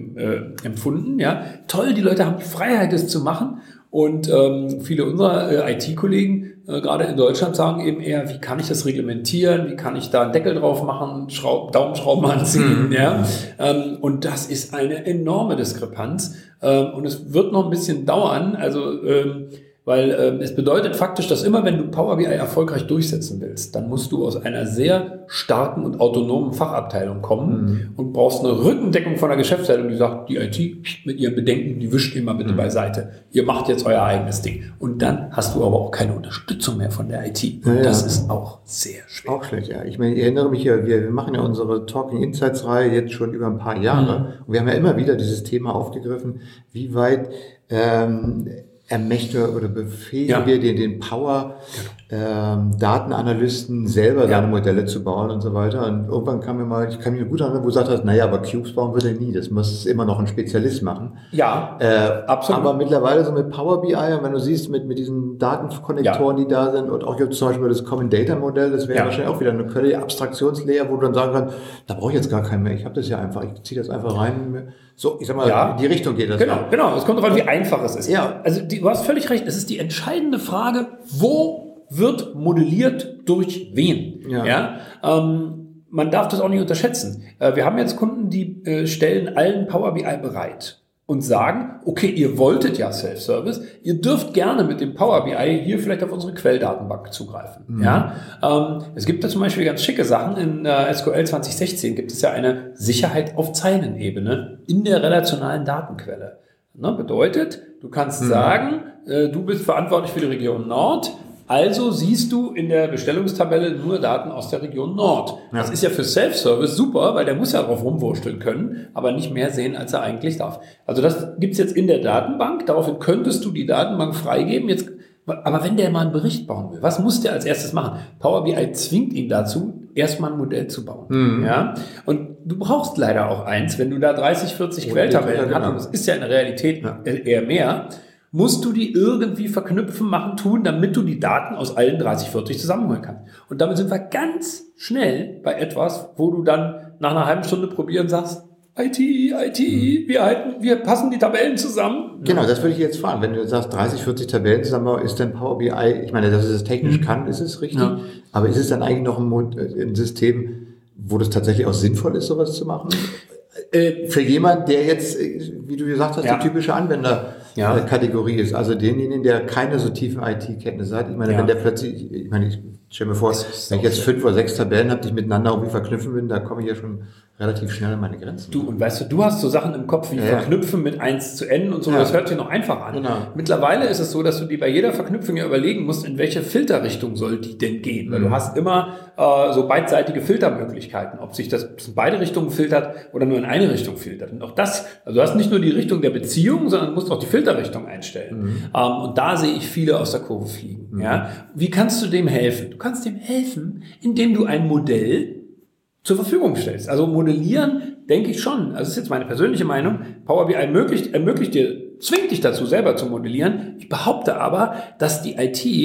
äh, empfunden, ja. Toll, die Leute haben die Freiheit, das zu machen. Und ähm, viele unserer äh, I T-Kollegen, äh, gerade in Deutschland, sagen eben eher, wie kann ich das reglementieren, wie kann ich da einen Deckel drauf machen, Schraub, Daumenschrauben anziehen, mhm. ja. Ähm, und das ist eine enorme Diskrepanz. Ähm, und es wird noch ein bisschen dauern, also ähm, weil ähm, es bedeutet faktisch, dass immer, wenn du Power B I erfolgreich durchsetzen willst, dann musst du aus einer sehr starken und autonomen Fachabteilung kommen mhm. und brauchst eine Rückendeckung von der Geschäftsleitung, die sagt, die I T mit ihren Bedenken, die wischt ihr mal bitte mhm. beiseite. Ihr macht jetzt euer eigenes Ding. Und dann hast du aber auch keine Unterstützung mehr von der I T. Und ja, das ja. ist auch sehr schwer.
Auch schlecht, ja. Ich meine, ich erinnere mich ja, wir, wir machen ja unsere Talking Insights Reihe jetzt schon über ein paar Jahre. Mhm. Und wir haben ja immer wieder dieses Thema aufgegriffen, wie weit ähm, ermächtige oder befähigen ja. wir den, den Power ähm, Datenanalysten selber seine ja. Modelle zu bauen und so weiter. Und irgendwann kam mir mal, ich kann mich gut erinnern, wo du gesagt hast, naja, aber Cubes bauen wir denn nie. Das muss immer noch ein Spezialist machen.
Ja,
äh, absolut. Aber mittlerweile so mit Power B I, und wenn du siehst, mit, mit diesen Datenkonnektoren, ja. die da sind, und auch jetzt zum Beispiel das Common Data Modell, das wäre ja. wahrscheinlich auch wieder eine völlige Abstraktionslayer, wo du dann sagen kannst, da brauche ich jetzt gar keinen mehr. Ich habe das ja einfach, ich ziehe das einfach rein. So, ich sag mal, ja. in die Richtung geht das.
Genau, ja. genau. Es kommt darauf an, wie einfach es ist. Ja. Also die, du hast völlig recht. Es ist die entscheidende Frage, wo wird modelliert durch wen? Ja. ja? Ähm, man darf das auch nicht unterschätzen. Äh, wir haben jetzt Kunden, die äh, stellen allen Power B I bereit und sagen, okay, ihr wolltet ja Self-Service, ihr dürft gerne mit dem Power B I hier vielleicht auf unsere Quelldatenbank zugreifen. Mhm. Ja? Ähm, es gibt da zum Beispiel ganz schicke Sachen. In äh, S Q L zwanzig sechzehn gibt es ja eine Sicherheit auf Zeilenebene in der relationalen Datenquelle. Ne, bedeutet, du kannst mhm. sagen, äh, du bist verantwortlich für die Region Nord, also siehst du in der Bestellungstabelle nur Daten aus der Region Nord. Ja. Das ist ja für Self-Service super, weil der muss ja drauf rumwursteln können, aber nicht mehr sehen, als er eigentlich darf. Also das gibt's jetzt in der Datenbank, daraufhin könntest du die Datenbank freigeben. Jetzt, aber wenn der mal einen Bericht bauen will, was muss der als erstes machen? Power B I zwingt ihn dazu, erstmal ein Modell zu bauen. Mhm. Ja? Und du brauchst leider auch eins, wenn du da dreißig, vierzig oh, Quelltabellen hast, und das ist ja in der Realität ja. eher mehr, musst du die irgendwie verknüpfen, machen, tun, damit du die Daten aus allen dreißig, vierzig zusammenholen kannst. Und damit sind wir ganz schnell bei etwas, wo du dann nach einer halben Stunde probieren sagst, I T, I T, wir halten, wir passen die Tabellen zusammen.
Genau, das würde ich jetzt fragen. Wenn du sagst, dreißig, vierzig Tabellen zusammen, ist dann Power B I, ich meine, dass es das technisch mhm. kann, ist es richtig. Ja. Aber ist es dann eigentlich noch ein, ein System, wo das tatsächlich auch sinnvoll ist, sowas zu machen? Äh, für jemanden, der jetzt, wie du gesagt hast, ja. die typische Anwenderkategorie ja. ist, also denjenigen, der keine so tiefen I T-Kenntnisse hat. Ich meine, ja. wenn der plötzlich, ich meine, ich stell mir vor, wenn ich jetzt fünf oder sechs Tabellen habe, die ich miteinander irgendwie verknüpfen will, da komme ich ja schon relativ schnell an meine Grenzen.
Du, und weißt du, du hast so Sachen im Kopf wie ja, verknüpfen mit eins zu n und so, ja. das hört sich noch einfach an. Genau. Mittlerweile ist es so, dass du dir bei jeder Verknüpfung ja überlegen musst, in welche Filterrichtung soll die denn gehen, mhm. weil du hast immer äh, so beidseitige Filtermöglichkeiten, ob sich das in beide Richtungen filtert oder nur in eine Richtung filtert. Und auch das, also du hast nicht nur die Richtung der Beziehung, sondern musst auch die Filterrichtung einstellen. Mhm. Ähm, und da sehe ich viele aus der Kurve fliegen. Mhm. Ja? Wie kannst du dem helfen? Du kannst dem helfen, indem du ein Modell zur Verfügung stellst. Also modellieren, denke ich schon, also das ist jetzt meine persönliche Meinung, Power B I ermöglicht, ermöglicht dir, zwingt dich dazu, selber zu modellieren. Ich behaupte aber, dass die I T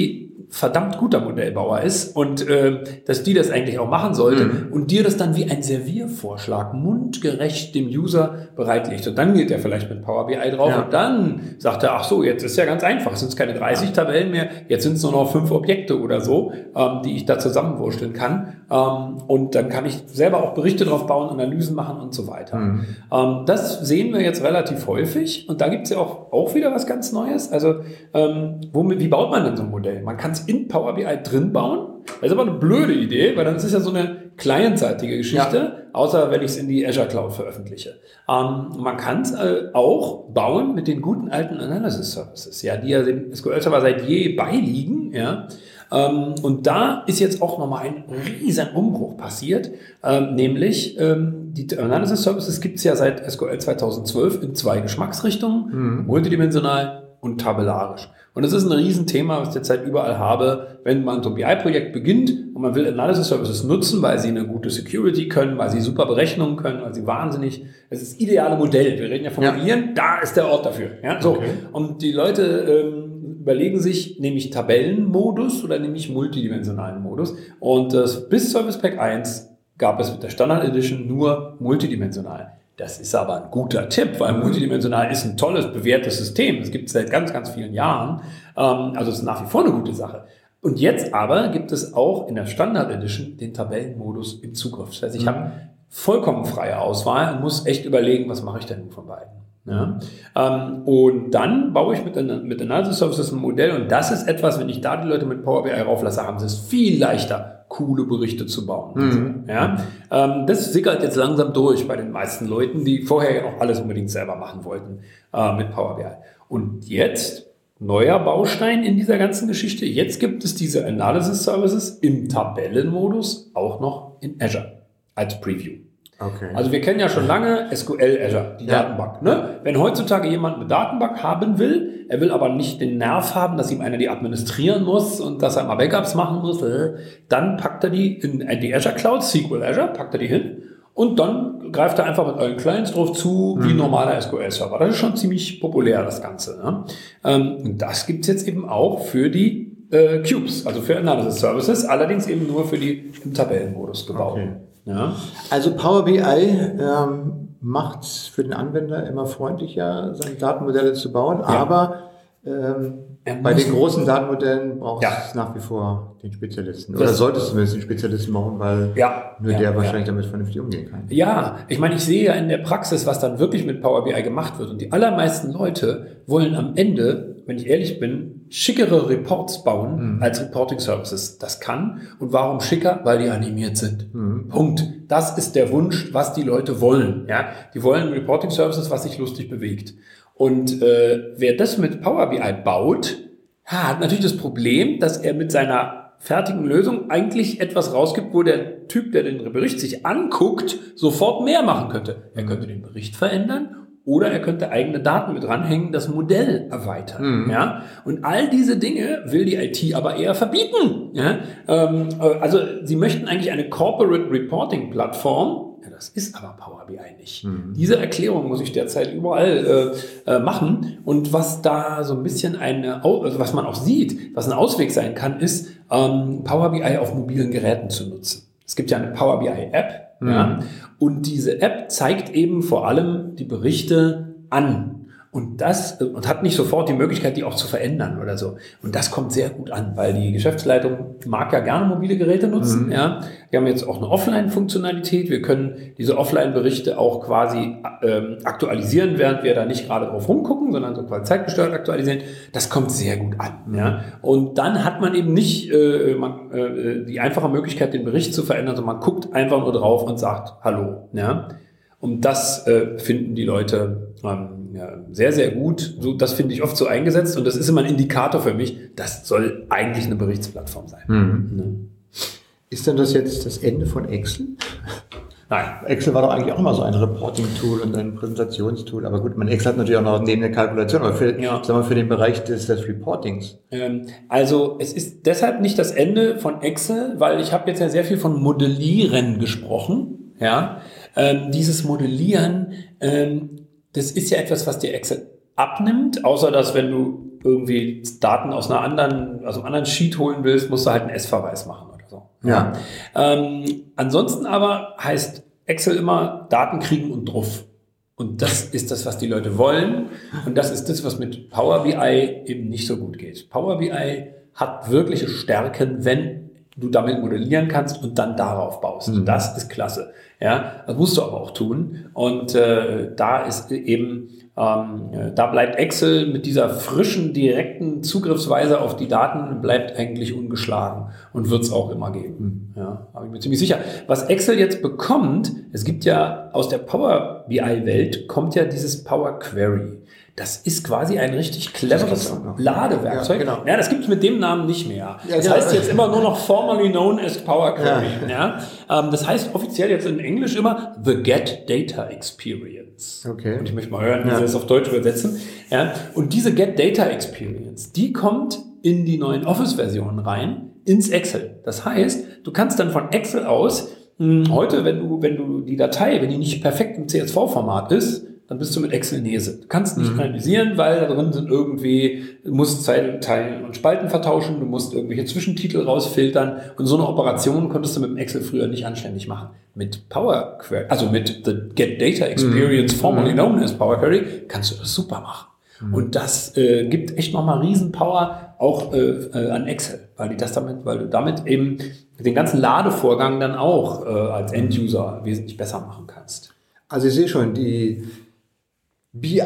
verdammt guter Modellbauer ist und äh, dass die das eigentlich auch machen sollte mhm. und dir das dann wie ein Serviervorschlag mundgerecht dem User bereitlegt. Und dann geht er vielleicht mit Power B I drauf ja. und dann sagt er, ach so, jetzt ist ja ganz einfach, es sind keine dreißig ja. Tabellen mehr, jetzt sind es nur noch fünf Objekte oder so, ähm, die ich da zusammenwursteln kann. Ähm, und dann kann ich selber auch Berichte drauf bauen, Analysen machen und so weiter. Mhm. Ähm, das sehen wir jetzt relativ häufig und da gibt es ja auch, auch wieder was ganz Neues. Also ähm, womit, wie baut man denn so ein Modell? Man kann es in Power B I drin bauen. Das ist aber eine blöde Idee, weil dann ist es ja so eine clientseitige Geschichte, ja. außer wenn ich es in die Azure Cloud veröffentliche. Ähm, man kann es äh, auch bauen mit den guten alten Analysis Services, ja, die ja dem S Q L-Server seit je beiliegen. Ja. Ähm, und da ist jetzt auch nochmal ein riesen Umbruch passiert, ähm, nämlich ähm, die Analysis Services gibt es ja seit S Q L zweitausendzwölf in zwei Geschmacksrichtungen, mhm. multidimensional und tabellarisch. Und das ist ein Riesenthema, was ich derzeit überall habe, wenn man so ein B I-Projekt beginnt und man will Analysis Services nutzen, weil sie eine gute Security können, weil sie super Berechnungen können, weil sie wahnsinnig, es ist das ideale Modell. Wir reden ja von Modellieren, ja. da ist der Ort dafür. Ja, so. Okay. Und die Leute ähm, überlegen sich, nehme ich Tabellenmodus oder nehme ich multidimensionalen Modus? Und das, bis Service Pack eins gab es mit der Standard Edition nur multidimensional. Das ist aber ein guter Tipp, weil multidimensional ist ein tolles, bewährtes System. Das gibt es seit ganz, ganz vielen Jahren. Also es ist nach wie vor eine gute Sache. Und jetzt aber gibt es auch in der Standard Edition den Tabellenmodus im Zugriff. Das heißt, ich mhm. habe vollkommen freie Auswahl und muss echt überlegen, was mache ich denn von beiden. Ja? Mhm. Und dann baue ich mit, mit Analysis Services ein Modell und das ist etwas, wenn ich da die Leute mit Power B I rauflasse, haben sie es viel leichter, coole Berichte zu bauen. Mhm. Ja, ähm, das sickert jetzt langsam durch bei den meisten Leuten, die vorher ja auch alles unbedingt selber machen wollten äh, mit Power B I. Und jetzt, neuer Baustein in dieser ganzen Geschichte, jetzt gibt es diese Analysis Services im Tabellenmodus auch noch in Azure als Preview. Okay. Also wir kennen ja schon lange S Q L Azure, die ja. Datenbank. Ne? Wenn heutzutage jemand eine Datenbank haben will, er will aber nicht den Nerv haben, dass ihm einer die administrieren muss und dass er mal Backups machen muss, dann packt er die in die Azure Cloud, S Q L Azure, packt er die hin und dann greift er einfach mit euren Clients drauf zu, wie mhm. normaler S Q L-Server. Das ist schon ziemlich populär, das Ganze. Ne? Und das gibt's jetzt eben auch für die äh, Cubes, also für Analysis Services, allerdings eben nur für die im Tabellenmodus gebaut. Okay. Ja.
Also Power B I ähm, macht es für den Anwender immer freundlicher, seine Datenmodelle zu bauen, ja. aber ähm, bei den großen Datenmodellen braucht ja. es nach wie vor den Spezialisten. Oder das sollte es zumindest den Spezialisten machen, weil ja. nur ja. der wahrscheinlich ja. damit vernünftig umgehen kann.
Ja, ich meine, ich sehe ja in der Praxis, was dann wirklich mit Power B I gemacht wird. Und die allermeisten Leute wollen am Ende, wenn ich ehrlich bin, schickere Reports bauen mhm. als Reporting Services. Das kann. Und warum schicker? Weil die animiert sind. Mhm. Punkt. Das ist der Wunsch, was die Leute wollen. Ja, die wollen Reporting Services, was sich lustig bewegt. Und äh, wer das mit Power B I baut, ha, hat natürlich das Problem, dass er mit seiner fertigen Lösung eigentlich etwas rausgibt, wo der Typ, der den Bericht sich anguckt, sofort mehr machen könnte. Er könnte den Bericht verändern oder er könnte eigene Daten mit ranhängen, das Modell erweitern. Mhm. Ja? Und all diese Dinge will die I T aber eher verbieten. Ja? Ähm, also sie möchten eigentlich eine Corporate Reporting Plattform. Ja, das ist aber Power B I nicht. Mhm. Diese Erklärung muss ich derzeit überall äh, äh, machen. Und was da so ein bisschen eine, also was man auch sieht, was ein Ausweg sein kann, ist, ähm, Power B I auf mobilen Geräten zu nutzen. Es gibt ja eine Power B I App. Mhm. Ja, und diese App zeigt eben vor allem die Berichte an. Und das, und hat nicht sofort die Möglichkeit, die auch zu verändern oder so. Und das kommt sehr gut an, weil die Geschäftsleitung mag ja gerne mobile Geräte nutzen. Mhm. Ja. Wir haben jetzt auch eine Offline-Funktionalität. Wir können diese Offline-Berichte auch quasi ähm, aktualisieren, während wir da nicht gerade drauf rumgucken, sondern so quasi zeitgesteuert aktualisieren. Das kommt sehr gut an. Mhm. Ja. Und dann hat man eben nicht äh, man, äh, die einfache Möglichkeit, den Bericht zu verändern, sondern man guckt einfach nur drauf und sagt Hallo. Ja. Und das äh, finden die Leute ähm, ja, sehr, sehr gut. So, das finde ich oft so eingesetzt und das ist immer ein Indikator für mich, das soll eigentlich eine Berichtsplattform sein. Mhm. Ne?
Ist denn das jetzt das Ende von Excel?
Nein.
Excel war doch eigentlich auch immer so ein Reporting-Tool und ein Präsentationstool. Aber gut, man Excel hat natürlich auch noch neben der Kalkulation, aber für, ja. sagen wir, für den Bereich des, des Reportings.
Ähm, also es ist deshalb nicht das Ende von Excel, weil ich habe jetzt ja sehr viel von Modellieren gesprochen. Ja, ähm, dieses Modellieren, ähm, das ist ja etwas, was dir Excel abnimmt, außer dass, wenn du irgendwie Daten aus einer anderen, aus einem anderen Sheet holen willst, musst du halt einen S-Verweis machen oder so.
Ja.
Ähm, ansonsten aber heißt Excel immer Daten kriegen und drauf. Und das ist das, was die Leute wollen. Und das ist das, was mit Power B I eben nicht so gut geht. Power B I hat wirkliche Stärken, wenn du damit modellieren kannst und dann darauf baust. Mhm. Das ist klasse. Ja, das musst du aber auch tun. Und äh, da ist eben, ähm, da bleibt Excel mit dieser frischen, direkten Zugriffsweise auf die Daten bleibt eigentlich ungeschlagen und wird es auch immer geben. Mhm. Ja, aber ich bin ziemlich sicher. Was Excel jetzt bekommt, es gibt ja aus der Power B I-Welt kommt ja dieses Power Query. Das ist quasi ein richtig cleveres Ladewerkzeug. Ja, genau. Ja, das gibt es mit dem Namen nicht mehr. Ja, das ja, heißt jetzt immer nur noch formerly known as Power Query. Ja. Ja. Ähm, das heißt offiziell jetzt in Englisch immer The Get Data Experience. Okay. Und ich möchte mal hören, wie ja. Sie das auf Deutsch übersetzen. Ja. Und diese Get Data Experience, die kommt in die neuen Office-Versionen rein, ins Excel. Das heißt, du kannst dann von Excel aus, mh, heute, wenn du, wenn du die Datei, wenn die nicht perfekt im C S V-Format ist, dann bist du mit Excel Nese. Du kannst nicht mhm. analysieren, weil da drin sind irgendwie, du musst Zeilen, Teilen und Spalten vertauschen, du musst irgendwelche Zwischentitel rausfiltern und so eine Operation konntest du mit dem Excel früher nicht anständig machen. Mit Power Query, also mit the Get Data Experience, mhm. formerly known as Power Query, kannst du das super machen. Mhm. Und das äh, gibt echt nochmal riesen Power auch äh, äh, an Excel, weil die das damit, weil du damit eben den ganzen Ladevorgang dann auch äh, als End-User wesentlich besser machen kannst.
Also ich sehe schon, die B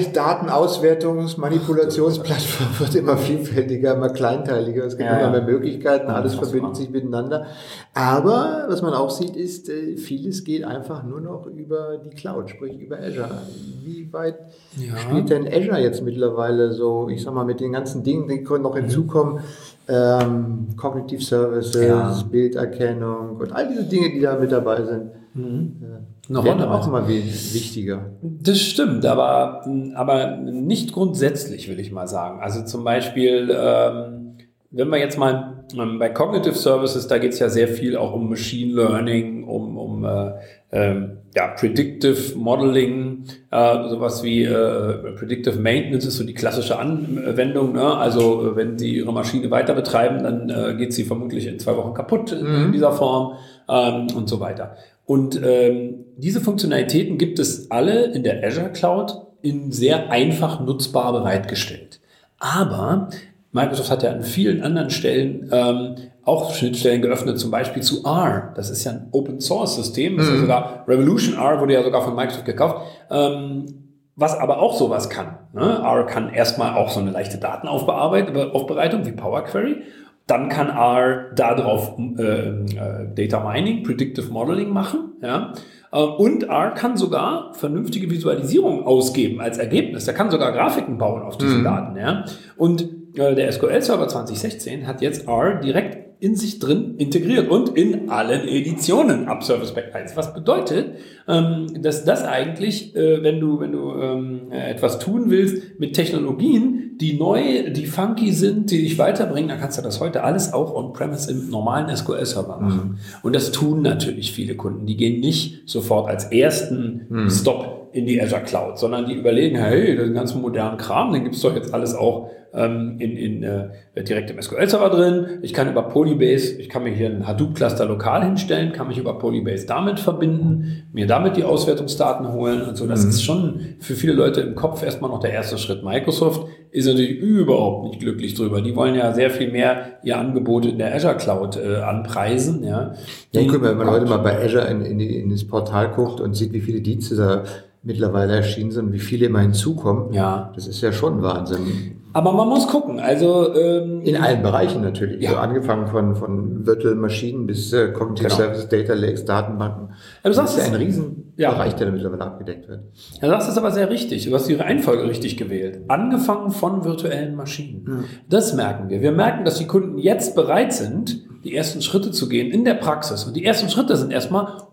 I-Datenauswertungs-Manipulationsplattform wird immer vielfältiger, immer kleinteiliger. Es gibt ja, immer mehr Möglichkeiten, ja, alles verbindet sich miteinander. Aber was man auch sieht, ist, vieles geht einfach nur noch über die Cloud, sprich über Azure. Wie weit ja. spielt denn Azure jetzt mittlerweile so, ich sag mal, mit den ganzen Dingen, die können noch hinzukommen, ähm, Cognitive Services, ja. Bilderkennung und all diese Dinge, die da mit dabei sind. Mhm. Ja. Noch werden auch immer wichtiger.
Das stimmt, aber, aber nicht grundsätzlich, will ich mal sagen. Also zum Beispiel, ähm, wenn wir jetzt mal ähm, bei Cognitive Services, da geht es ja sehr viel auch um Machine Learning, um, um äh, ähm, ja, Predictive Modeling, äh, sowas wie äh, Predictive Maintenance ist so die klassische Anwendung. Ne? Also wenn Sie Ihre Maschine weiter betreiben, dann äh, geht sie vermutlich in zwei Wochen kaputt in, mhm. in dieser Form ähm, und so weiter. Und ähm, diese Funktionalitäten gibt es alle in der Azure Cloud in sehr einfach nutzbar bereitgestellt. Aber Microsoft hat ja an vielen anderen Stellen ähm, auch Schnittstellen geöffnet, zum Beispiel zu R. Das ist ja ein Open-Source-System. Das ist ja sogar Revolution R, wurde ja sogar von Microsoft gekauft. Ähm, was aber auch sowas kann. Ne? R kann erstmal auch so eine leichte Datenaufbereitung wie Power Query. Dann kann R darauf äh, äh, Data Mining, Predictive Modeling machen. Ja? Äh, und R kann sogar vernünftige Visualisierung ausgeben als Ergebnis. Er kann sogar Grafiken bauen auf diesen mhm. Daten. Ja? Und äh, der S Q L-Server zwanzig sechzehn hat jetzt R direkt in sich drin integriert und in allen Editionen ab Service Pack eins. Was bedeutet, ähm, dass das eigentlich, äh, wenn du, wenn du ähm, etwas tun willst mit Technologien, die neu, die funky sind, die dich weiterbringen, dann kannst du das heute alles auch on-premise im normalen S Q L-Server machen. Mhm. Und das tun natürlich viele Kunden. Die gehen nicht sofort als ersten mhm. Stop in die Azure Cloud, sondern die überlegen, hey, den ganzen modernen Kram, den gibt's doch jetzt alles auch ähm, in, in äh, direkt im S Q L-Server drin. Ich kann über Polybase, ich kann mir hier ein Hadoop-Cluster lokal hinstellen, kann mich über Polybase damit verbinden, mir damit die Auswertungsdaten holen und so. Das mhm. ist schon für viele Leute im Kopf erstmal noch der erste Schritt. Microsoft ist natürlich überhaupt nicht glücklich drüber. Die wollen ja sehr viel mehr ihr Angebot in der Azure Cloud äh, anpreisen. Ja,
ja guck mal, wenn man heute mal bei Azure in, in, die, in das Portal guckt und sieht, wie viele Dienste da mittlerweile erschienen sind, wie viele immer hinzukommen. Ja. Das ist ja schon Wahnsinn.
Aber man muss gucken, also ähm,
in allen Bereichen natürlich, ja. So angefangen von von Virtual Maschinen bis äh, Cognitive genau. Services, Data Lakes, Datenbanken.
Ja, du sagst,
das ist ja ein riesen ja. Bereich, der da mittlerweile abgedeckt wird.
Ja, du sagst es aber sehr richtig. Du hast die Reihenfolge richtig gewählt. Angefangen von virtuellen Maschinen. Hm. Das merken wir. Wir merken, dass die Kunden jetzt bereit sind, die ersten Schritte zu gehen in der Praxis. Und die ersten Schritte sind erstmal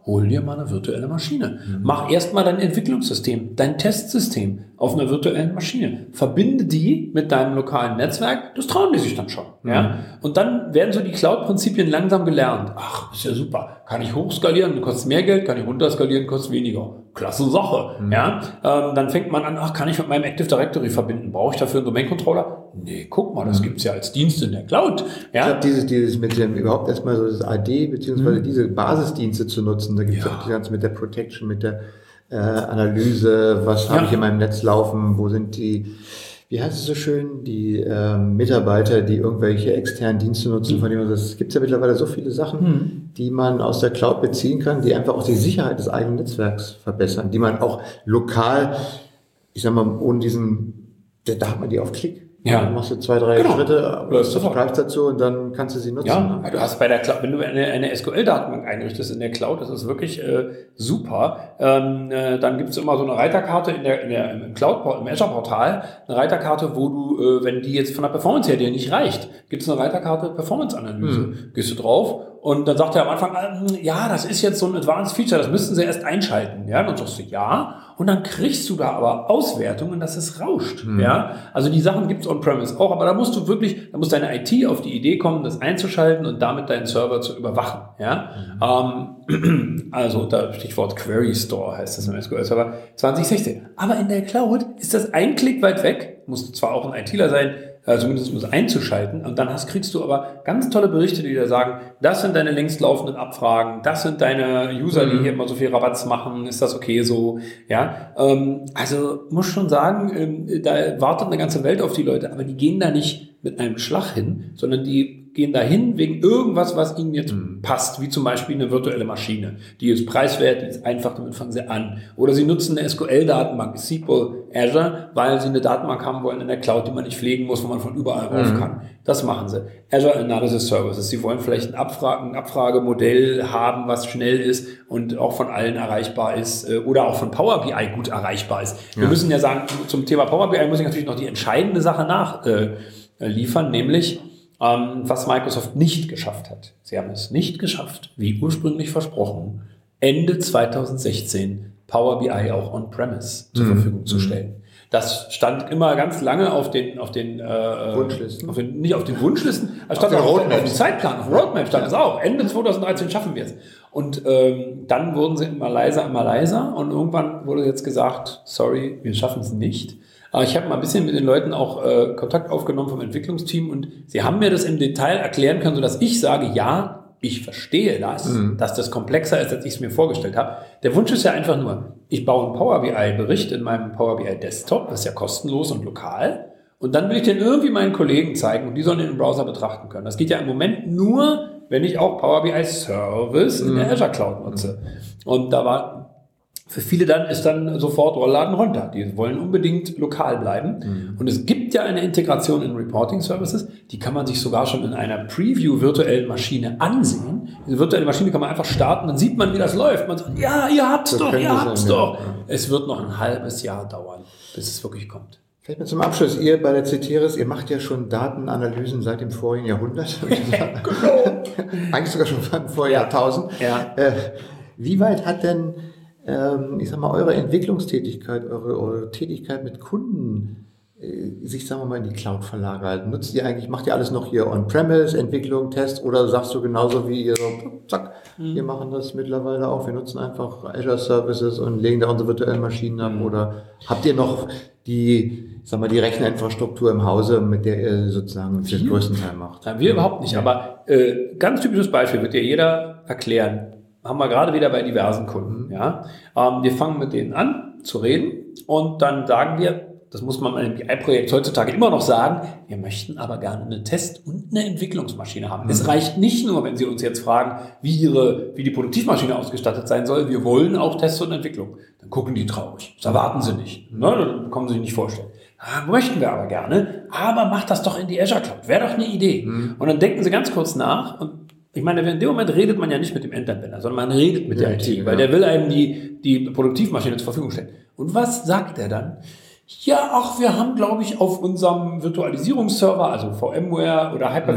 hol dir mal eine virtuelle Maschine. Mhm. Mach erstmal dein Entwicklungssystem, dein Testsystem auf einer virtuellen Maschine. Verbinde die mit deinem lokalen Netzwerk, das trauen die sich dann schon. Mhm. Ja? Und dann werden so die Cloud-Prinzipien langsam gelernt. Ach, ist ja super. Kann ich hochskalieren, kostet mehr Geld, kann ich runterskalieren, kostet weniger. Klasse Sache. Mhm. Ja? Ähm, dann fängt man an, ach, kann ich mit meinem Active Directory verbinden? Brauche ich dafür einen Domain-Controller? Nee, guck mal, das mhm. gibt's ja als Dienst in der Cloud. Ja?
Ich glaube, dieses, dieses mit dem, überhaupt erstmal so das A D, beziehungsweise mhm. diese Basisdienste zu nutzen, da gibt es ja auch die ganze mit der Protection, mit der äh, Analyse, was ja. habe ich in meinem Netz laufen, wo sind die, wie heißt es so schön, die äh, Mitarbeiter, die irgendwelche externen Dienste nutzen, mhm. von denen es gibt ja mittlerweile so viele Sachen, mhm. die man aus der Cloud beziehen kann, die einfach auch die Sicherheit des eigenen Netzwerks verbessern, die man auch lokal, ich sag mal, ohne diesen, da hat man die auf Klick. Ja. Dann machst du zwei, drei genau. Schritte, subscribest dazu und dann kannst du sie nutzen.
Ja, du hast bei der Cloud, wenn du eine, eine S Q L-Datenbank einrichtest in der Cloud, das ist wirklich äh, super. Ähm, äh, dann gibt's immer so eine Reiterkarte in der, in der, im Cloud, im Azure-Portal, eine Reiterkarte, wo du, äh, wenn die jetzt von der Performance her dir nicht reicht, gibt's eine Reiterkarte Performance-Analyse. Mhm. Gehst du drauf und dann sagt er am Anfang, ja, das ist jetzt so ein Advanced Feature, das müssten sie erst einschalten. Ja, dann sagst du ja. Und dann kriegst du da aber Auswertungen, dass es rauscht. Mhm. Ja, also die Sachen gibt's on-premise auch, aber da musst du wirklich, da muss deine I T auf die Idee kommen, das einzuschalten und damit deinen Server zu überwachen. Ja, mhm. ähm, also da Stichwort Query Store heißt das im S Q L-Server zwanzig sechzehn. Aber in der Cloud ist das ein Klick weit weg, muss zwar auch ein ITler sein, also zumindest muss einzuschalten. Und dann hast, kriegst du aber ganz tolle Berichte, die dir sagen, das sind deine längst laufenden Abfragen, das sind deine User, die hier immer so viel Rabatz machen, ist das okay so? Ja, ähm, also muss schon sagen, ähm, da wartet eine ganze Welt auf die Leute, aber die gehen da nicht mit einem Schlag hin, sondern die gehen dahin wegen irgendwas, was ihnen jetzt mhm. passt, wie zum Beispiel eine virtuelle Maschine. Die ist preiswert, die ist einfach, damit fangen sie an. Oder sie nutzen eine S Q L-Datenbank, S Q L Azure, weil sie eine Datenbank haben wollen in der Cloud, die man nicht pflegen muss, wo man von überall rauf mhm. kann. Das machen sie. Azure Analysis Services. Sie wollen vielleicht ein, Abfrage, ein Abfragemodell haben, was schnell ist und auch von allen erreichbar ist oder auch von Power B I gut erreichbar ist. Wir ja. müssen ja sagen, zum Thema Power B I muss ich natürlich noch die entscheidende Sache nachliefern, äh, nämlich Ähm, was Microsoft nicht geschafft hat. Sie haben es nicht geschafft, wie ursprünglich versprochen, Ende zwanzig sechzehn Power B I auch on-premise zur mhm. Verfügung zu stellen. Das stand immer ganz lange auf den, auf den, äh, Wunschlisten. Auf den, nicht auf den Wunschlisten, es stand auf, auch auf, auf dem Zeitplan, auf dem Roadmap stand es ja. auch. Ende zwanzig dreizehn schaffen wir es. Und ähm, dann wurden sie immer leiser, immer leiser und irgendwann wurde jetzt gesagt, sorry, wir schaffen es nicht. Aber ich habe mal ein bisschen mit den Leuten auch äh, Kontakt aufgenommen vom Entwicklungsteam und sie haben mir das im Detail erklären können, sodass ich sage, ja, ich verstehe das, mhm. dass das komplexer ist, als ich es mir vorgestellt habe. Der Wunsch ist ja einfach nur, ich baue einen Power B I-Bericht in meinem Power B I Desktop, das ist ja kostenlos und lokal, und dann will ich den irgendwie meinen Kollegen zeigen und die sollen den im Browser betrachten können. Das geht ja im Moment nur, wenn ich auch Power B I Service mhm. in der Azure Cloud nutze. Und da war für viele dann ist dann sofort Rollladen runter. Die wollen unbedingt lokal bleiben. Mhm. Und es gibt ja eine Integration in Reporting Services, die kann man sich sogar schon in einer Preview virtuellen Maschine ansehen. Diese virtuelle Maschine kann man einfach starten, dann sieht man, wie das läuft. Man sagt, ja, ihr habt's das doch, ihr habt's sein, doch. Ja. Es wird noch ein halbes Jahr dauern, bis es wirklich kommt.
Vielleicht mal zum Abschluss, ihr bei der Ceteris, ihr macht ja schon Datenanalysen seit dem vorigen Jahrhundert. Genau. Eigentlich sogar schon vor ja. Jahrtausend. Ja. Äh, wie weit hat denn ich sag mal, eure Entwicklungstätigkeit, eure, eure Tätigkeit mit Kunden äh, sich, sagen wir mal, in die Cloud verlagert? Nutzt ihr eigentlich, macht ihr alles noch hier On-Premise, Entwicklung, Test, oder sagst du genauso wie ihr so, zack, mhm. wir machen das mittlerweile auch, wir nutzen einfach Azure Services und legen da unsere virtuellen Maschinen ab, mhm. oder habt ihr noch die, sag mal, die Rechnerinfrastruktur im Hause, mit der ihr sozusagen wir? den größten Teil macht?
Ja, wir überhaupt nicht, aber äh, ganz typisches Beispiel wird dir jeder erklären. Haben wir gerade wieder bei diversen Kunden. Ja, ähm, wir fangen mit denen an zu reden und dann sagen wir, das muss man bei einem B I-Projekt heutzutage immer noch sagen, wir möchten aber gerne eine Test- und eine Entwicklungsmaschine haben. Mhm. Es reicht nicht nur, wenn Sie uns jetzt fragen, wie Ihre, wie die Produktivmaschine ausgestattet sein soll, wir wollen auch Tests und Entwicklung. Dann gucken die traurig. Das erwarten sie nicht. Mhm. Ne? Das können sie sich nicht vorstellen. Ah, möchten wir aber gerne, aber macht das doch in die Azure Cloud. Wäre doch eine Idee. Mhm. Und dann denken sie ganz kurz nach und ich meine, in dem Moment redet man ja nicht mit dem Endanwender, sondern man redet mit ja, der I T, weil ja. der will einem die, die Produktivmaschine zur Verfügung stellen. Und was sagt er dann? Ja, ach, wir haben, glaube ich, auf unserem Virtualisierungsserver, also VMware oder Hyper-V, mhm.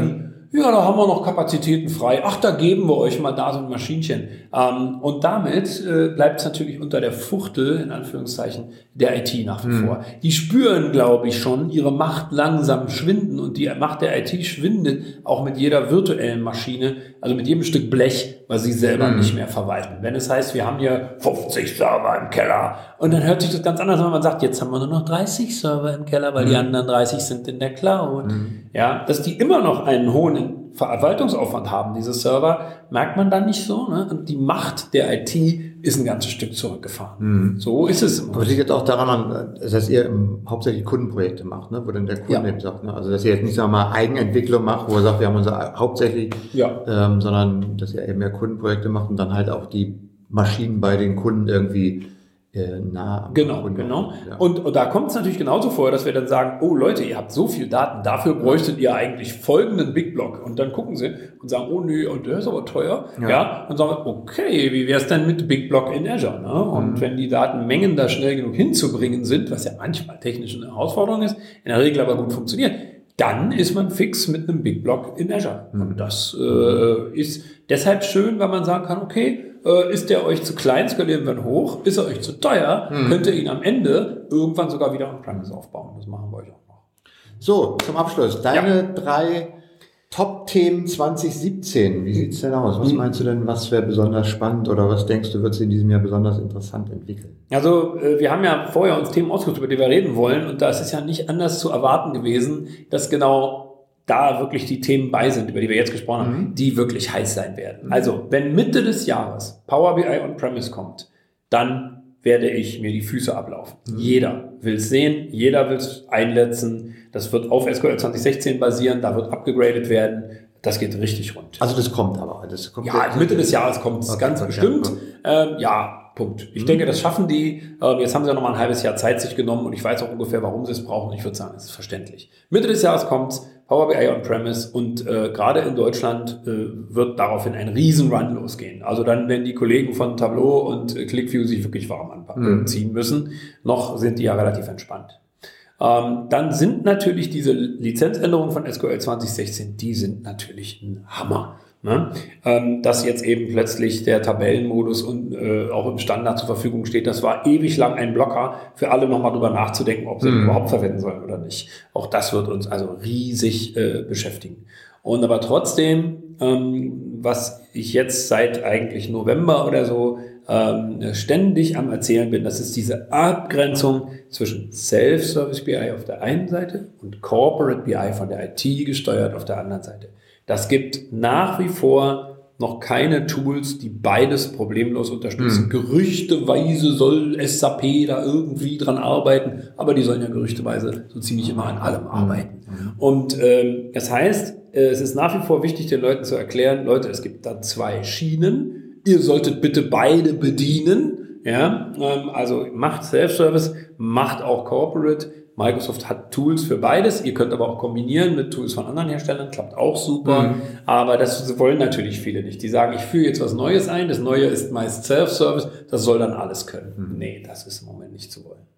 ja, da haben wir noch Kapazitäten frei. Ach, da geben wir euch mal da so ein Maschinchen. Ähm, und damit äh, bleibt es natürlich unter der Fuchtel, in Anführungszeichen, der I T nach wie mhm. vor. Die spüren, glaube ich, schon ihre Macht langsam schwinden und die Macht der I T schwindet auch mit jeder virtuellen Maschine, also mit jedem Stück Blech, was sie selber mhm. nicht mehr verwalten. Wenn es heißt, wir haben hier fünfzig Server im Keller und dann hört sich das ganz anders an, wenn man sagt, jetzt haben wir nur noch dreißig Server im Keller, weil mhm. die anderen dreißig sind in der Cloud. Mhm. Ja, dass die immer noch einen hohen Verwaltungsaufwand haben, diese Server, merkt man dann nicht so. Ne? Und die Macht der I T ist ein ganzes Stück zurückgefahren. Mhm. So ist es.
Aber es liegt jetzt auch daran, dass ihr hauptsächlich Kundenprojekte macht, ne? Wo dann der Kunde ja. eben sagt, ne? Also dass ihr jetzt nicht sagen wir mal Eigenentwicklung macht, wo er sagt, wir haben unser hauptsächlich, ja. ähm, sondern dass ihr eben mehr Kundenprojekte macht und dann halt auch die Maschinen bei den Kunden irgendwie Äh, nah am
Genau,
Kunden.
genau. Ja. Und, und da kommt es natürlich genauso vor, dass wir dann sagen, oh Leute, ihr habt so viel Daten, dafür bräuchtet ihr eigentlich folgenden Big Block. Und dann gucken sie und sagen, oh nö, und der ist aber teuer. Ja, ja und sagen, okay, wie wäre es denn mit Big Block in Azure? Ne? Und mhm. wenn die Datenmengen da schnell genug hinzubringen sind, was ja manchmal technisch eine Herausforderung ist, in der Regel aber gut funktioniert, dann ist man fix mit einem Big Block in Azure. Mhm. Und das äh, ist deshalb schön, weil man sagen kann, okay, äh, ist der euch zu klein, skalieren wir ihn hoch, ist er euch zu teuer, mhm. könnt ihr ihn am Ende irgendwann sogar wieder on-premise aufbauen. Das machen wir euch auch noch.
So, zum Abschluss, deine ja. drei Top-Themen zwanzig siebzehn. Wie sieht's denn aus? Was meinst du denn, was wäre besonders spannend oder was denkst du, wird sich in diesem Jahr besonders interessant entwickeln?
Also, wir haben ja vorher uns Themen ausgesucht, über die wir reden wollen und da ist es ja nicht anders zu erwarten gewesen, dass genau da wirklich die Themen bei sind, über die wir jetzt gesprochen haben, mhm. die wirklich heiß sein werden. Mhm. Also, wenn Mitte des Jahres Power B I On-Premise kommt, dann werde ich mir die Füße ablaufen. Mhm. Jeder will es sehen, jeder will es einsetzen. Das wird auf S Q L zwanzig sechzehn basieren, da wird abgegradet werden. Das geht richtig rund.
Also das kommt aber. Das kommt
ja, Mitte des Jahres kommt es okay, ganz bestimmt. Ja, ähm, ja, Punkt. Ich mhm. denke, das schaffen die. Ähm, jetzt haben sie ja noch mal ein halbes Jahr Zeit sich genommen und ich weiß auch ungefähr, warum sie es brauchen. Ich würde sagen, es ist verständlich. Mitte des Jahres kommt Power B I On-Premise und äh, gerade in Deutschland äh, wird daraufhin ein Riesenrun losgehen. Also dann, wenn die Kollegen von Tableau und äh, ClickView sich wirklich warm anpacken, mhm. ziehen müssen, noch sind die ja relativ entspannt. Ähm, dann sind natürlich diese Lizenzänderungen von S Q L zwanzig sechzehn, die sind natürlich ein Hammer. Ne? Ähm, dass jetzt eben plötzlich der Tabellenmodus und äh, auch im Standard zur Verfügung steht, das war ewig lang ein Blocker für alle nochmal drüber nachzudenken, ob sie ihn mhm. überhaupt verwenden sollen oder nicht. Auch das wird uns also riesig äh, beschäftigen. Und aber trotzdem, ähm, was ich jetzt seit eigentlich November oder so ähm, ständig am Erzählen bin, das ist diese Abgrenzung zwischen Self-Service B I auf der einen Seite und Corporate B I von der I T gesteuert auf der anderen Seite. Das gibt nach wie vor noch keine Tools, die beides problemlos unterstützen. Mhm. Gerüchteweise soll S A P da irgendwie dran arbeiten, aber die sollen ja gerüchteweise so ziemlich immer an allem arbeiten. Mhm. Und ähm, das heißt, äh, es ist nach wie vor wichtig, den Leuten zu erklären, Leute, es gibt da zwei Schienen. Ihr solltet bitte beide bedienen. Ja, ähm, also macht Self-Service, macht auch Corporate. Microsoft hat Tools für beides. Ihr könnt aber auch kombinieren mit Tools von anderen Herstellern. Klappt auch super. Mhm. Aber das wollen natürlich viele nicht. Die sagen, ich führe jetzt was Neues ein. Das Neue ist meist Self-Service. Das soll dann alles können. Mhm. Nee, das ist im Moment nicht zu wollen.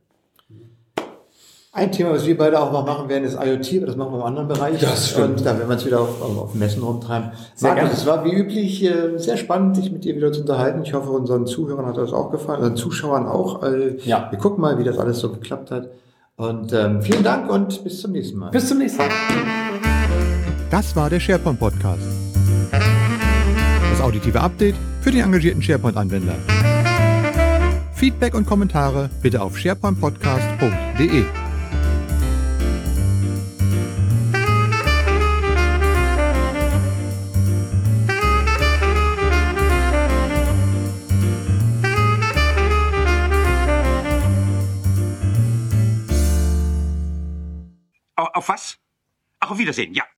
Ein Thema, was wir beide auch mal machen werden, ist IoT, aber das machen wir im anderen Bereich.
Das stimmt.
Und da werden wir uns wieder auf, auf Messen rumtreiben. Markus, es war wie üblich sehr spannend, sich mit dir wieder zu unterhalten. Ich hoffe, unseren Zuhörern hat das auch gefallen, unseren Zuschauern auch. Ja. Wir gucken mal, wie das alles so geklappt hat. Und ähm, vielen Dank und bis zum nächsten Mal.
Bis zum nächsten Mal.
Das war der SharePoint Podcast. Das auditive Update für den engagierten SharePoint-Anwender. Feedback und Kommentare bitte auf sharepoint podcast punkt de.
Auf was? Ach, auf Wiedersehen, ja.